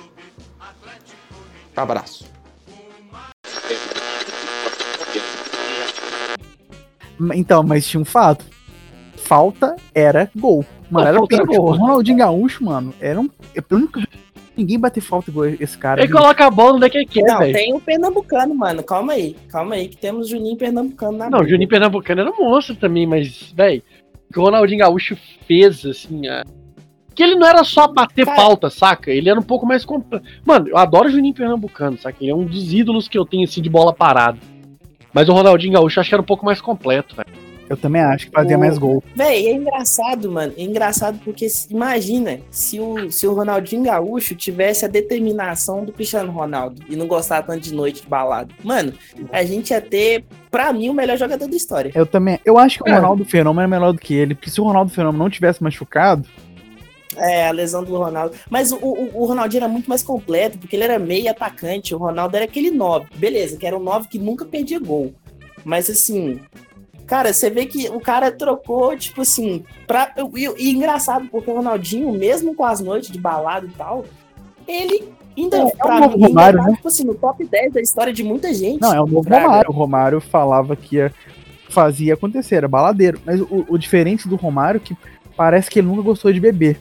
Abraço. Então, mas tinha um fato. Falta era gol. Mano, Não, era falta era pênalti. gol. O Ronaldinho Gaúcho, mano, era um... Eu nunca vi ninguém bater falta igual esse cara. Ele coloca a bola onde é que quer, Não, velho. tem o Pernambucano, mano. Calma aí. Calma aí, que temos Juninho Pernambucano na Não, o briga. Juninho Pernambucano era um monstro também, mas, velho, o que o Ronaldinho Gaúcho fez, assim, a... que ele não era só bater Cara. falta, saca? Ele era um pouco mais completo. Mano, eu adoro o Juninho Pernambucano, saca? Ele é um dos ídolos que eu tenho, assim, de bola parada. Mas o Ronaldinho Gaúcho eu acho que era um pouco mais completo, velho. Eu também acho que fazia O- mais gol. Véi, é engraçado, mano. É engraçado porque se- imagina se o, se o Ronaldinho Gaúcho tivesse a determinação do Cristiano Ronaldo e não gostar tanto de noite de balada. Mano, a gente ia ter, pra mim, o melhor jogador da história. Eu também. Eu acho que o É. Ronaldo Fenômeno é melhor do que ele. Porque se o Ronaldo Fenômeno não tivesse machucado, É, a lesão do Ronaldo. Mas o, o, o Ronaldinho era muito mais completo, porque ele era meio atacante. O Ronaldo era aquele nove. Beleza, que era um nove que nunca perdia gol. Mas assim, Cara, você vê que o cara trocou, tipo assim, pra... E, e engraçado, porque o Ronaldinho, mesmo com as noites de balada e tal, ele ainda, É, pra é o novo mim, Romário, ainda tá, né? tipo assim, no top dez da história de muita gente. Não, é o novo Fraga. Romário. O Romário falava que ia, fazia acontecer, era baladeiro. Mas o, o diferente do Romário é que parece que ele nunca gostou de beber.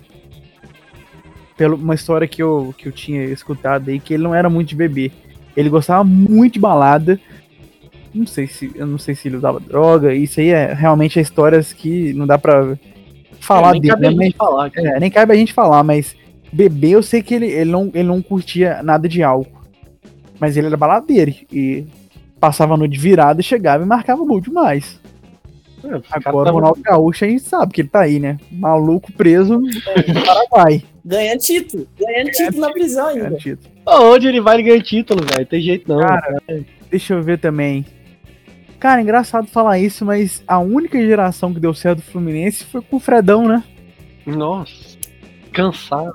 Pela uma história que eu, que eu tinha escutado aí, que ele não era muito de beber. Ele gostava muito de balada. Não sei se, eu não sei se ele usava droga. Isso aí é realmente é histórias que não dá pra falar É, nem dele, cabe a né? gente Mas- falar, cara. É, nem cabe a gente falar, mas beber eu sei que ele, ele, não, ele não curtia nada de álcool. Mas ele era baladeiro e passava a noite virada, chegava e marcava gol demais. É, o cara Agora o tava- Ronaldo Gaúcho a gente sabe que ele tá aí, né? Maluco preso no Paraguai. Ganhando título. Ganhando título na prisão ainda. Cara, título. Onde ele vai, ele ganha título, velho. Tem jeito não. Cara, deixa eu ver também. Cara, engraçado falar isso, mas a única geração que deu certo do Fluminense foi com o Fredão, né? Nossa. Cansado.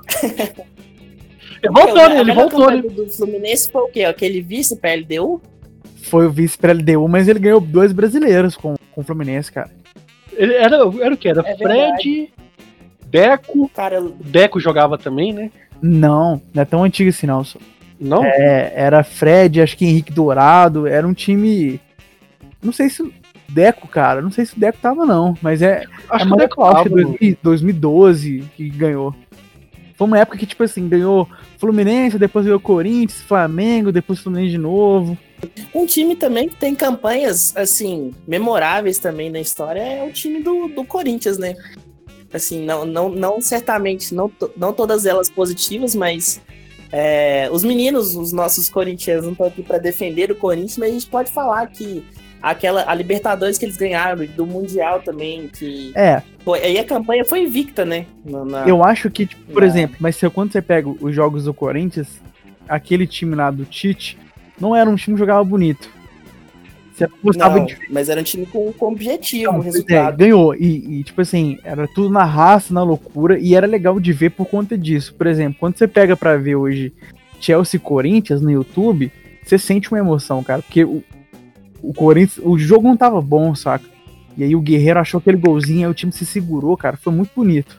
Ele voltou, né? A Ele melhor voltou, né? campanha do Fluminense foi o quê? Aquele vice pra L D U? Foi o vice pra L D U, mas ele ganhou dois brasileiros com, com o Fluminense, cara. Ele era, era o quê? Era É Fred, Deco. Cara, Deco jogava também, né? Não, não é tão antigo assim, não. Só. Não? É, era Fred, acho que Henrique Dourado, era um time. Não sei se o Deco, cara, não sei se o Deco tava, não, mas é, Acho é que o mais Deco atual, tava. acho que dois mil dois mil e doze que ganhou. Foi uma época que, tipo assim, ganhou Fluminense, depois ganhou Corinthians, Flamengo, depois Fluminense de novo. um time também que tem campanhas, assim, memoráveis também na história é o time do, do Corinthians, né? Assim, não, não, não certamente, não, to- não todas elas positivas, mas é, os meninos, os nossos corintianos, não estão aqui para defender o Corinthians, mas a gente pode falar que aquela, a Libertadores que eles ganharam, do Mundial também, que É, foi, aí a campanha foi invicta, né? Na- na- eu acho que, tipo, por Não. exemplo, mas se, quando você pega os jogos do Corinthians, aquele time lá do Tite, não era um time que jogava bonito. Você gostava não, de mas era um time com, com objetivo, Não, um pois é, resultado. ganhou. E, e, tipo assim, era tudo na raça, na loucura, e era legal de ver por conta disso. Por exemplo, quando você pega pra ver hoje Chelsea e Corinthians no YouTube, você sente uma emoção, cara. Porque o, o Corinthians, o jogo não tava bom, saca? E aí o Guerreiro achou aquele golzinho, aí o time se segurou, cara. Foi muito bonito.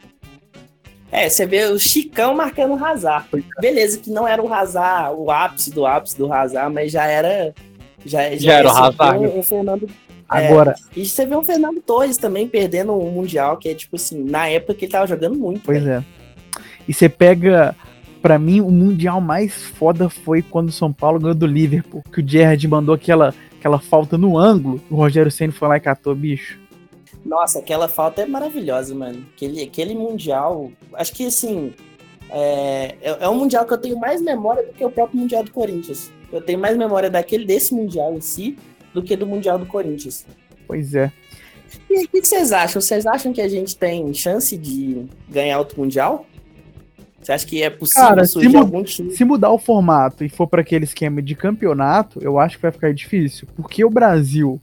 É, você vê o Chicão marcando o Hazard. Beleza, que não era o Hazard, o ápice do ápice do Hazard, mas já era. Já, Já era o você vê Hazard. Um, um Fernando, Agora, e você vê o Fernando Torres também perdendo o Mundial, que é tipo assim, na época que ele tava jogando muito. pois velho. é. E você pega. Pra mim, o mundial mais foda foi quando o São Paulo ganhou do Liverpool. Que o Gerrard mandou aquela, aquela falta no ângulo. O Rogério Ceni foi lá e catou, bicho. Nossa, aquela falta é maravilhosa, mano. Aquele, aquele Mundial. Acho que assim. É, é, é um Mundial que eu tenho mais memória do que o próprio Mundial do Corinthians. Eu tenho mais memória daquele desse Mundial em si do que do Mundial do Corinthians. Pois é. E o que que vocês acham? Vocês acham que a gente tem chance de ganhar outro Mundial? Você acha que é possível Cara, se surgir mu- algum time? Se mudar o formato e for para aquele esquema de campeonato, eu acho que vai ficar difícil. Porque o Brasil,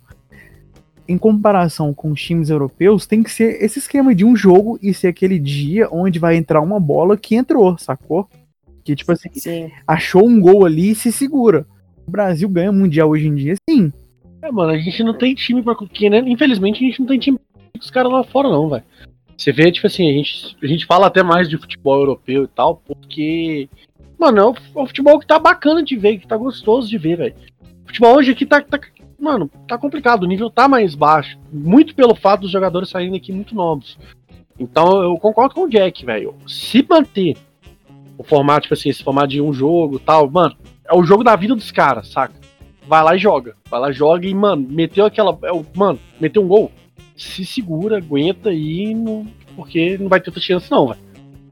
em comparação com os times europeus, tem que ser esse esquema de um jogo e ser aquele dia onde vai entrar uma bola que entrou, sacou? Que tipo assim, Sim. achou um gol ali e se segura. O Brasil ganha mundial hoje em dia, sim. É, mano, a gente não tem time pra. Que, né? Infelizmente, a gente não tem time com os caras lá fora, não, velho. Você vê, tipo assim, a gente, a gente fala até mais de futebol europeu e tal, porque. Mano, é o, é o futebol que tá bacana de ver, que tá gostoso de ver, velho. O futebol hoje aqui tá, tá. Mano, tá complicado, o nível tá mais baixo. Muito pelo fato dos jogadores saindo aqui muito novos. Então eu concordo com o Jack, velho. Se manter o formato, tipo assim, esse formato de um jogo e tal, mano, é o jogo da vida dos caras, saca? Vai lá e joga. Vai lá, joga e, mano, meteu aquela. É o, mano, meteu um gol. Se segura, aguenta e. Não, porque não vai ter outra chance, não, velho.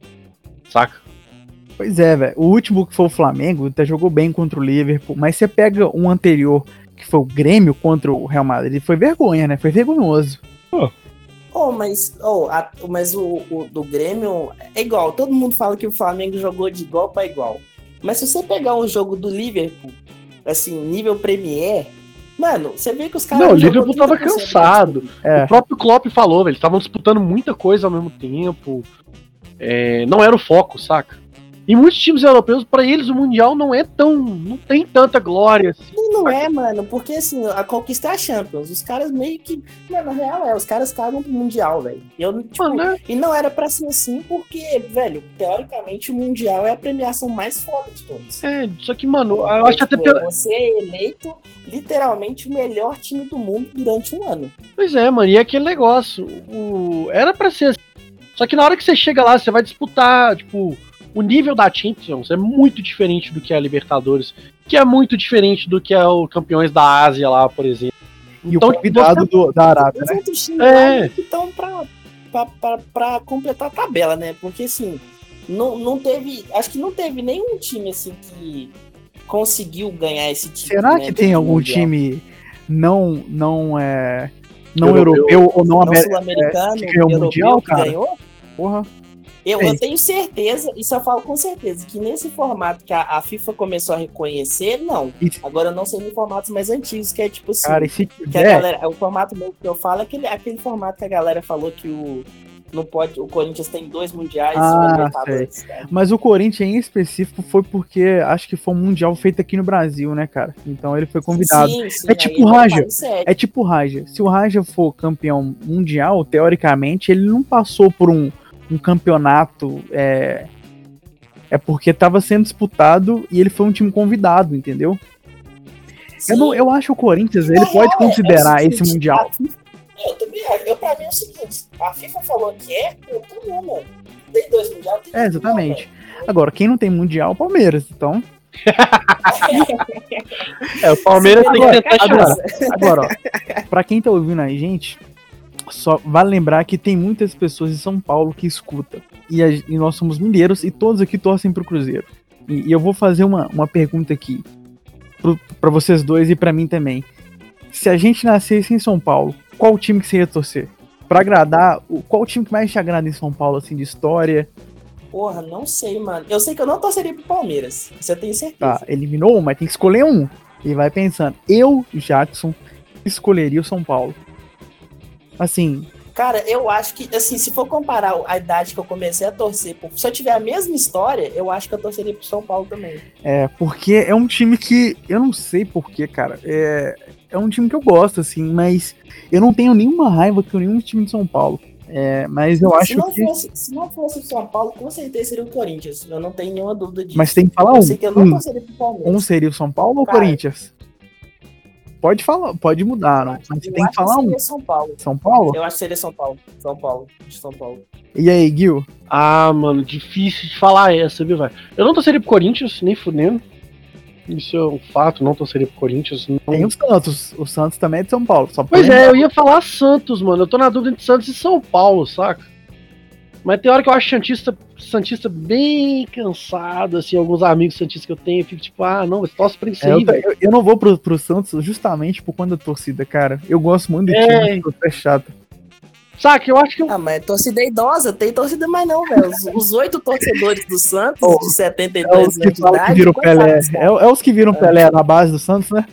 Saca? Pois é, velho. O último que foi o Flamengo, até jogou bem contra o Liverpool, mas você pega um anterior, que foi o Grêmio contra o Real Madrid, foi vergonha, né? Foi vergonhoso. Oh, mas, oh, a- mas o, o do Grêmio é igual. Todo mundo fala que o Flamengo jogou de igual para igual. Mas se você pegar um jogo do Liverpool, assim, nível Premier, mano, você vê que os caras. Não, o jogam Liverpool tava trinta por cento cansado. É. O próprio Klopp falou, velho. Eles estavam disputando muita coisa ao mesmo tempo. É, não era o foco, saca? E muitos times europeus, pra eles, o Mundial não é tão. Não tem tanta glória assim. E não é, mano, porque assim, a conquista é a Champions. Os caras meio que. Mano, na real é, os caras cagam pro Mundial, velho. E eu, tipo, Mano, né? e não era pra ser assim, porque, velho, teoricamente o Mundial é a premiação mais foda de todos. É, só que, mano, eu acho até Tipo, pela. você é eleito literalmente o melhor time do mundo durante um ano. Pois é, mano, e é aquele negócio. O... Era pra ser assim. Só que na hora que você chega lá, você vai disputar, tipo. O nível da Champions é muito diferente do que é a Libertadores, que é muito diferente do que é o Campeões da Ásia lá, por exemplo. E o convidado você- do- da Arábia, Os né? outros times É. lá que estão pra, pra, pra, pra completar a tabela, né? Porque assim, não, não teve. Acho que não teve nenhum time assim que conseguiu ganhar esse time. Será né, que tem do algum Mundial. time não, não, é, não Europeu. europeu ou não, não amer- sul-americano, que ganhou o europeu Mundial, que cara? ganhou? Porra. Eu, Tem. eu tenho certeza, isso eu falo com certeza, que nesse formato que a, a FIFA começou a reconhecer, não. E- Agora eu não sei em formatos mais antigos, que é tipo assim. Cara, e se que a tiver, galera, o formato mesmo que eu falo é aquele, aquele formato que a galera falou que o. Não pode, o Corinthians tem dois mundiais Ah, e uma Libertadores. Cara. mas o Corinthians em específico foi porque acho que foi um mundial feito aqui no Brasil, né, cara? Então ele foi convidado. Sim, sim, É tipo aí o não Raja. faz sério. É tipo o Raja. Se o Raja for campeão mundial, teoricamente, ele não passou por um, um campeonato. É, é porque estava sendo disputado e ele foi um time convidado, entendeu? Eu, não, eu acho que o Corinthians ele Na pode real, é- considerar é o esse seguinte, mundial. a FIFA- Eu também acho. Eu, pra mim é o seguinte: a FIFA falou que é, eu tô não, mano. Tem dois mundial, tem É, dois exatamente. mundial, Agora, quem não tem mundial é o Palmeiras. Então, É, o Palmeiras tem que tentar agora, chegar. agora, ó, pra quem tá ouvindo aí, gente, só vale lembrar que tem muitas pessoas em São Paulo que escutam. E, a- e nós somos mineiros e todos aqui torcem pro Cruzeiro. E, e eu vou fazer uma, uma pergunta aqui pro, pra vocês dois e pra mim também. Se a gente nascesse em São Paulo, qual time que você ia torcer? Pra agradar, o- qual time que mais te agrada em São Paulo, assim, de história? Porra, não sei, mano. Eu sei que eu não torceria pro Palmeiras. Isso eu tenho certeza. Tá, eliminou um, mas tem que escolher um. E vai pensando. Eu, Jackson, escolheria o São Paulo. Assim, Cara, eu acho que, assim, se for comparar a idade que eu comecei a torcer, por- se eu tiver a mesma história, eu acho que eu torceria pro São Paulo também. é, porque é um time que, eu não sei porquê, cara, é, é um time que eu gosto, assim, mas eu não tenho nenhuma raiva com nenhum time de São Paulo. É, mas eu se, acho não que... fosse, se não fosse o São Paulo, com certeza seria o Corinthians. Eu não tenho nenhuma dúvida disso. Mas tem que falar eu um. sei que eu não Um, torceria pro Palmeiras. um seria o São Paulo ou o Cara, Corinthians? Pode falar, pode mudar, não. Mas você eu tem que acho falar um. seria São Paulo. São Paulo? Eu acho que seria São Paulo. São Paulo. De São Paulo. E aí, Gil? Ah, mano, difícil de falar essa, viu, velho? Eu não torceria pro Corinthians, nem fudendo. Isso é um fato, não torceria pro Corinthians. Não... Tem o Santos. O Santos também é de São Paulo. Só pra Pois é, lembrar. eu ia falar Santos, mano. Eu tô na dúvida entre Santos e São Paulo, saca? Mas tem hora que eu acho Santista, Santista bem cansado, assim, alguns amigos Santistas que eu tenho, eu fico tipo, ah, não, mas torce pra isso É, aí, eu, velho. eu- eu não vou pro, pro Santos justamente por conta da torcida, cara. Eu gosto muito do É. time, mas é chato. Saca, eu acho que eu... Ah, mas é torcida idosa, tem torcida mais não, velho. Os- Os oito torcedores do Santos, Oh, de setenta e É dois os que anos de falam que idade, viram coitados, Pelé. cara. É, é os que viram Pelé na base do Santos, né?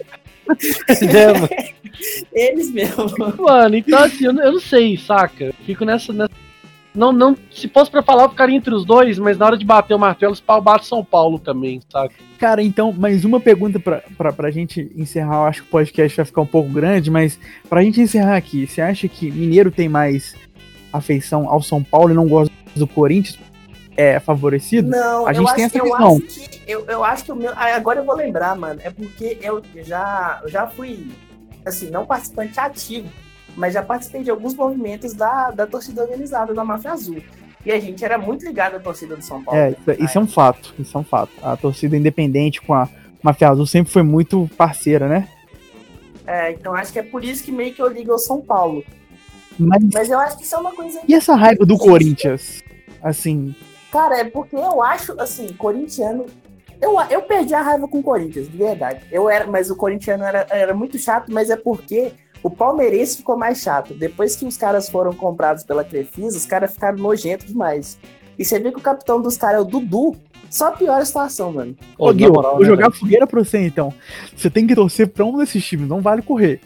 é, mano. Eles mesmo. Mano, então assim, eu, não- eu não sei, saca? Fico nessa, nessa. Não, não. Se fosse pra falar, eu ficaria entre os dois, mas na hora de bater o martelo, os pau bate São Paulo também, saca? Cara, então, mais uma pergunta pra, pra, pra gente encerrar. Eu acho que o podcast vai ficar um pouco grande, mas pra gente encerrar aqui, você acha que Mineiro tem mais afeição ao São Paulo e não gosta do Corinthians? É favorecido? Não, A eu gente acho, tem essa eu visão. acho que eu, eu acho que o meu. ah, Agora eu vou lembrar, mano. É porque eu já, eu já fui, assim, não participante ativo, mas já participei de alguns movimentos da, da torcida organizada da Máfia Azul. E a gente era muito ligado à torcida do São Paulo. É, isso, isso é um fato. Isso é um fato. A torcida independente com a Mafia Azul sempre foi muito parceira, né? É, então acho que é por isso que meio que eu ligo ao São Paulo. Mas Mas eu acho que isso é uma coisa. e essa raiva do Corinthians? Assim, Cara, é porque eu acho, assim, corintiano. Eu, eu perdi a raiva com o Corinthians, de verdade. Eu era, mas o corintiano era, era muito chato, mas é porque o palmeirense ficou mais chato. Depois que os caras foram comprados pela Crefisa, os caras ficaram nojentos demais. E você vê que o capitão dos caras é o Dudu, só piora a situação, mano. ô na Gil, moral, vou né, jogar velho? fogueira pra você então. Você tem que torcer pra um desses times, não vale correr.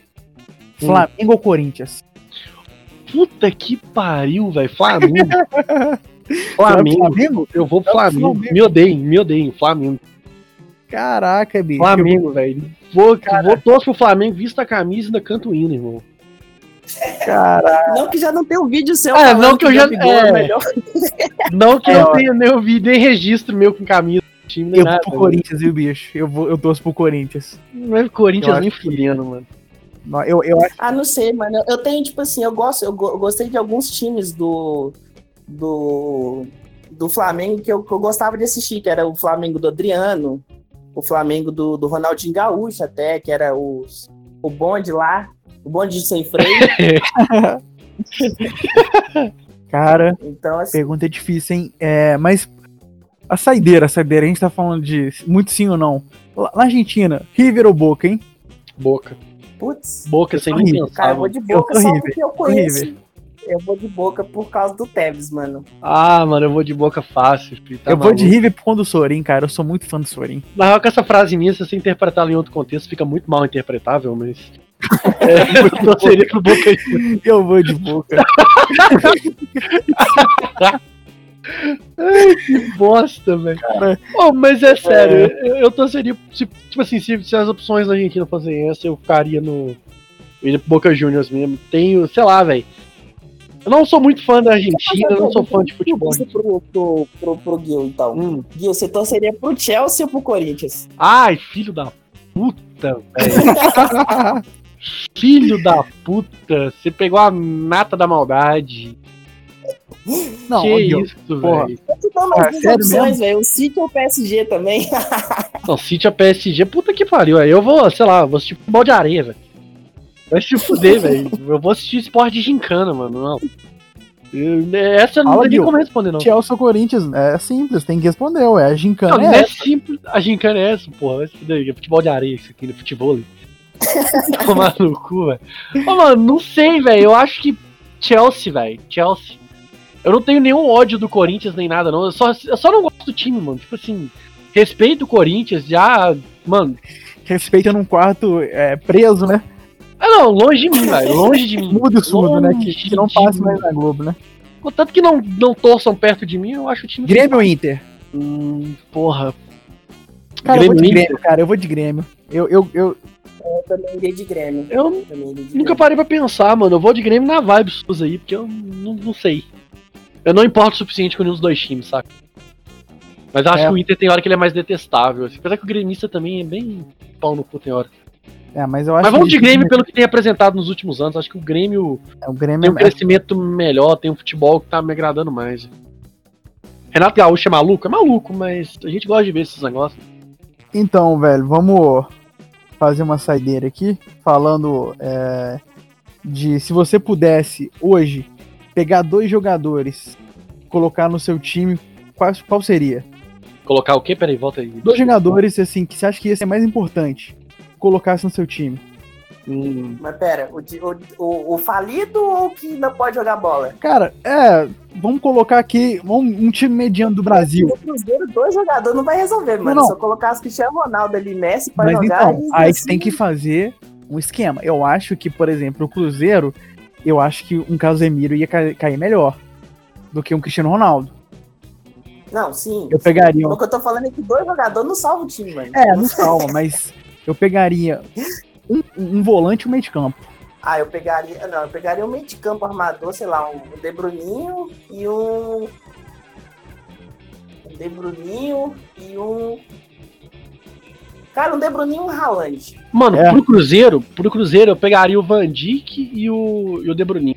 Flamengo ou Corinthians? Puta que pariu, velho. Flamengo. Flamengo. Flamengo? Eu vou pro Vai pro Flamengo. Flamengo. Me odeiem, me odeiem. Flamengo. Caraca, bicho. Flamengo, velho. Vou, vou torcer pro Flamengo, visto a camisa e ainda canto o hino, irmão. Caraca. Não que já não tem um vídeo seu É, falando não que eu já- Gabigol é. é melhor. Não que É, eu ó. tenha nem ouvido, nem registro meu com camisa do time, nem Eu nada. vou pro Corinthians, viu, bicho? Eu, vou, eu torço pro Corinthians. Não é Corinthians Eu nem acho que- fudendo, mano. Não, Eu, eu acho Ah, não sei, mano. Eu tenho, tipo assim, eu gosto, eu, go- eu gostei de alguns times do. do. do Flamengo que eu, que eu gostava de assistir, que era o Flamengo do Adriano, o Flamengo do, do Ronaldinho Gaúcho, até, que era os, o bonde lá, o bonde de sem freio. Cara, Então, assim, pergunta é difícil, hein? É, mas a saideira, a saideira, a gente tá falando de muito sim ou não. Lá na Argentina, River ou Boca, hein? Boca. putz. Boca sem tô nem horrível. pensar. Cara, eu vou mano. de Eu boca tô só horrível, porque eu tô conheço. horrível. Eu vou de boca por causa do Tevez, mano. Ah, mano, eu vou de boca fácil, filho. Tá eu vou de maluco. River por conta do Sorin, cara. Eu sou muito fã do Sorin. Na real, que essa frase minha, se você interpretar ela em outro contexto, fica muito mal interpretável, mas. É, eu torceria pro Boca. Eu vou de Boca. Que bosta, velho. Oh, mas é sério, eu, eu torceria. Se, tipo assim, se, se as opções da Argentina fossem essa, eu ficaria no. Eu iria pro Boca Juniors mesmo. Tenho, sei lá, velho. Eu não sou muito fã da Argentina, eu não sou fã de futebol. Pro, pro, pro, pro Gil, então. Hum. Gil, você torceria pro Chelsea ou pro Corinthians? Ai, filho da puta, velho. Filho da puta. Você pegou a nata da maldade. Não, que Gil, isso, porra. velho. Eu te dou Ah, mais duas sério opções, velho. O City ou o P S G também. Não, City é P S G, puta que pariu. Aí eu vou, sei lá, vou assistir futebol de areia, velho. Vai se fuder, velho. Eu vou assistir esporte de gincana, mano. Não. Eu- essa eu não Fala, tem nem Gil. como responder, não. Chelsea ou Corinthians? É simples, tem que responder, ué. A gincana Não, não é é essa. simples. A gincana é essa, porra. Vai se fuder. É futebol de areia isso aqui, no futebol. Tomar no cu, velho. Ô, mano, não sei, velho. Eu acho que Chelsea, velho. Chelsea. Eu não tenho nenhum ódio do Corinthians nem nada, não. Eu só, eu só não gosto do time, mano. Tipo assim, respeito o Corinthians, já. Mano. Respeita num quarto é, preso, né? Ah, não, longe de mim, velho. Longe de mim. Muda o surdo, né? Que, Longe que não de passa mim. mais na Globo, né? Contanto que não, não torçam perto de mim, eu acho o time. Grêmio ou Inter? Hum, porra. Cara, eu vou de Grêmio, Grêmio, cara. Eu vou de Grêmio. Eu, eu, eu, Eu também iria de Grêmio. Eu Eu também iria de nunca Grêmio. parei pra pensar, mano. Eu vou de Grêmio na vibe Souza aí, porque eu não, não sei. Eu não importo o suficiente com nenhum dos dois times, saca? Mas eu acho É. que o Inter tem hora que ele é mais detestável. Assim. Apesar que o gremista também é bem pau no cu tem hora. é, mas eu acho Mas vamos que de Grêmio pelo que tem apresentado nos últimos anos. Acho que o Grêmio É, o Grêmio tem um é- crescimento melhor, tem um futebol que tá me agradando mais. Renato Gaúcho é maluco? É maluco, mas a gente gosta de ver esses negócios. Então, velho, vamos fazer uma saideira aqui, falando é, de se você pudesse hoje pegar dois jogadores, colocar no seu time, qual, qual seria? Colocar o quê? Peraí, volta aí. Dois jogadores, assim, que você acha que ia ser mais importante, colocasse no seu time. Hum, Mas pera, o, de- o, o, o falido ou o que não pode jogar bola? Cara, é, vamos colocar aqui vamos, um time mediano do Brasil. No Cruzeiro, dois jogadores não vai resolver, mano. não. Se eu colocasse Cristiano Ronaldo ali, Messi pra Mas jogar... então, e aí assim, você tem que fazer um esquema. Eu acho que, por exemplo, o Cruzeiro, eu acho que um Casemiro ia ca- cair melhor do que um Cristiano Ronaldo. Não, sim. Eu pegaria um... O que eu tô falando é que dois jogadores não salvam o time, mano. É, não salva, mas eu pegaria um, um volante e um meio de campo. Ah, eu pegaria... Não, eu pegaria um meio de campo armador, sei lá, um De Bruninho e um... Um De Bruninho e um... Cara, um De Bruninho e um Haaland. Mano, É. pro Cruzeiro, pro Cruzeiro eu pegaria o Van Dijk e o, e o De Bruyne.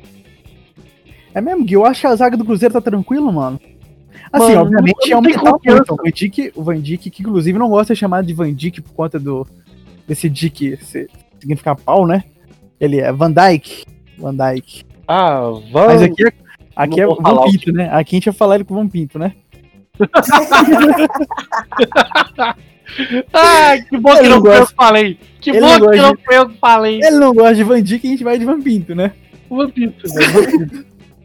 É mesmo, Gui? Eu acho que a zaga do Cruzeiro tá tranquila, mano. Assim, Mano, obviamente, não é tem aumentar confiança. muito. O Van Dijk, o Van Dijk, que inclusive não gosta de ser chamado de Van Dijk por conta do desse Dijk se- significar pau, né? Ele é Van Dijk. Van Dijk. Ah, Van... Mas aqui é, aqui é Não vou falar Van o Pinto, né? Aqui a gente vai falar ele com o Van Pinto, né? Ah, que bom que Ele não não foi eu gosta. que falei. Que Ele bom não que gosta não de- foi eu que falei. Ele não gosta de Van Dijk, a gente vai de Van Pinto, né? O Vampito, velho. Vampito.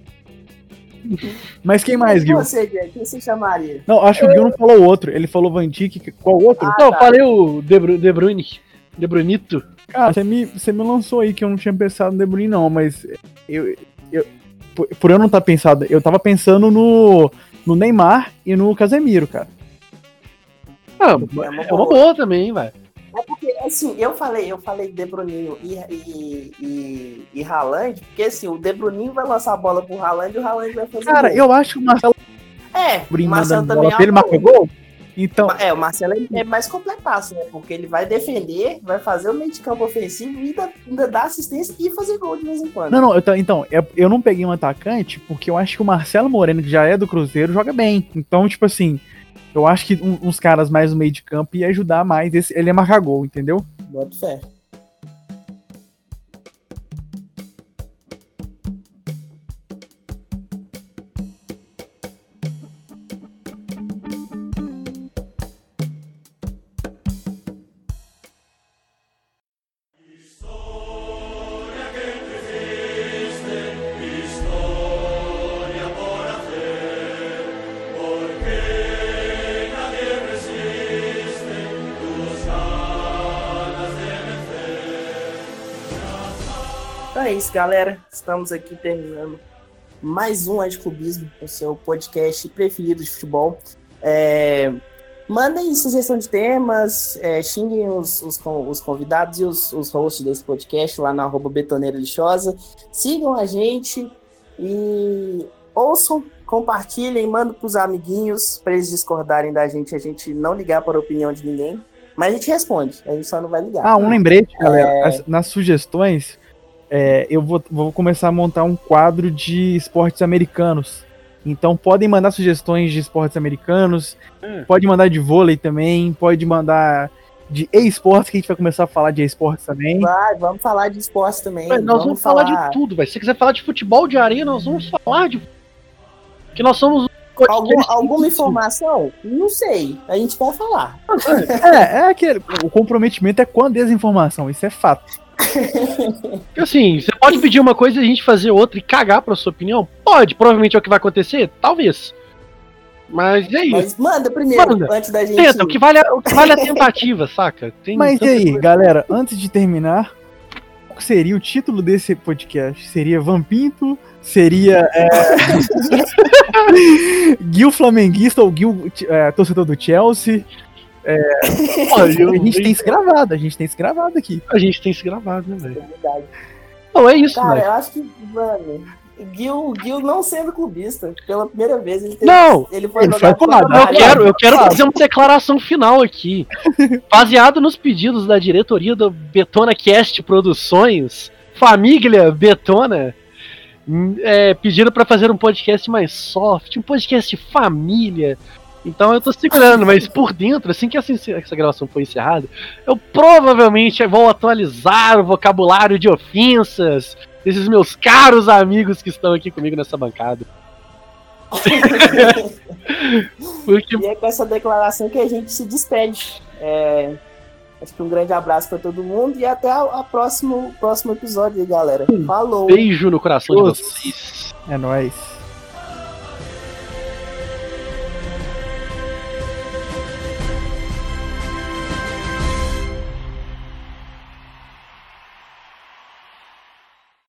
Mas quem mais, E Gil? você, Gui, quem você chamaria? Não, acho que o Gil não falou o outro. Ele falou Van Dijk. Qual outro? Ah, Não, eu tá. falei o De, Bru De Bruyne. De Brunito. Cara, você me, você me lançou aí que eu não tinha pensado no De Bruyne, não, mas eu, eu por, por eu não estar pensado, eu tava pensando no no Neymar e no Casemiro, cara. Ah, é uma boa também, velho. É porque, assim, eu falei, eu falei De Bruninho e, e, e, e Haaland, porque, assim, o De Bruninho vai lançar a bola pro Haaland e o Haaland vai fazer Cara, gol. eu acho que o Marcelo... É, o Marcelo também é ele marcou gol? Então... É, o Marcelo é mais completaço, né? Porque ele vai defender, vai fazer o meio de campo ofensivo e ainda, ainda dar assistência e fazer gol de vez em quando. Não, não, eu, então, eu, eu não peguei um atacante porque eu acho que o Marcelo Moreno, que já é do Cruzeiro, joga bem. Então, tipo assim, eu acho que um, uns caras mais no meio de campo ia ajudar mais esse, ele a marcar gol, entendeu? Bota fé. Então é isso, galera. Estamos aqui terminando mais um Anticlubismo, o seu podcast preferido de futebol. É... Mandem sugestão de temas, é, xinguem os, os, os convidados e os, os hosts desse podcast lá na arroba Betoneira Lixosa. Sigam a gente e ouçam, compartilhem, mandem pros amiguinhos para eles discordarem da gente, a gente não ligar para a opinião de ninguém. Mas a gente responde, a gente só não vai ligar. Ah, um lembrete, galera. É... As, nas sugestões, é, eu vou, vou começar a montar um quadro de esportes americanos. Então podem mandar sugestões de esportes americanos, hum. pode mandar de vôlei também, pode mandar de e-sports, que a gente vai começar a falar de e-sports também. Vai, vamos falar de esportes também. Mas nós vamos, vamos falar... falar de tudo, velho. Se você quiser falar de futebol de areia, nós vamos falar de... Que nós somos... Algum, alguma informação? Não sei. A gente vai falar. É, é aquele... O comprometimento é com a desinformação, isso é fato. Porque assim, você pode pedir uma coisa e a gente fazer outra e cagar pra sua opinião? Pode, provavelmente é o que vai acontecer? Talvez. Mas e aí? Mas manda primeiro, manda. Antes da gente... Tenta, o que vale a, o que vale a tentativa, saca? Tem Mas e aí, coisa. Galera, antes de terminar, qual seria o título desse podcast? Seria Vampinto? Seria é... Gil Flamenguista ou Gil é, torcedor do Chelsea? É... Pô, a gente tem isso gravado, a gente tem isso gravado aqui. A gente tem isso gravado, né, velho? É verdade. Não, é isso, cara, véio. Eu acho que, mano, Gil, Gil não sendo clubista, pela primeira vez ele teve, não, ele foi ele jogar foi eu, eu quero, eu quero fazer uma declaração final aqui. Baseado nos pedidos da diretoria do Betona Cast Produções, família Betona, é, pediram pra fazer um podcast mais soft, um podcast família. Então eu tô segurando, mas por dentro, assim que essa, essa gravação foi encerrada, eu provavelmente vou atualizar o vocabulário de ofensas desses meus caros amigos que estão aqui comigo nessa bancada. Porque... E é com essa declaração que a gente se despede. É... Acho que um grande abraço pra todo mundo e até a, a próximo, próximo episódio aí, galera. Falou! Beijo no coração de vocês. É nóis.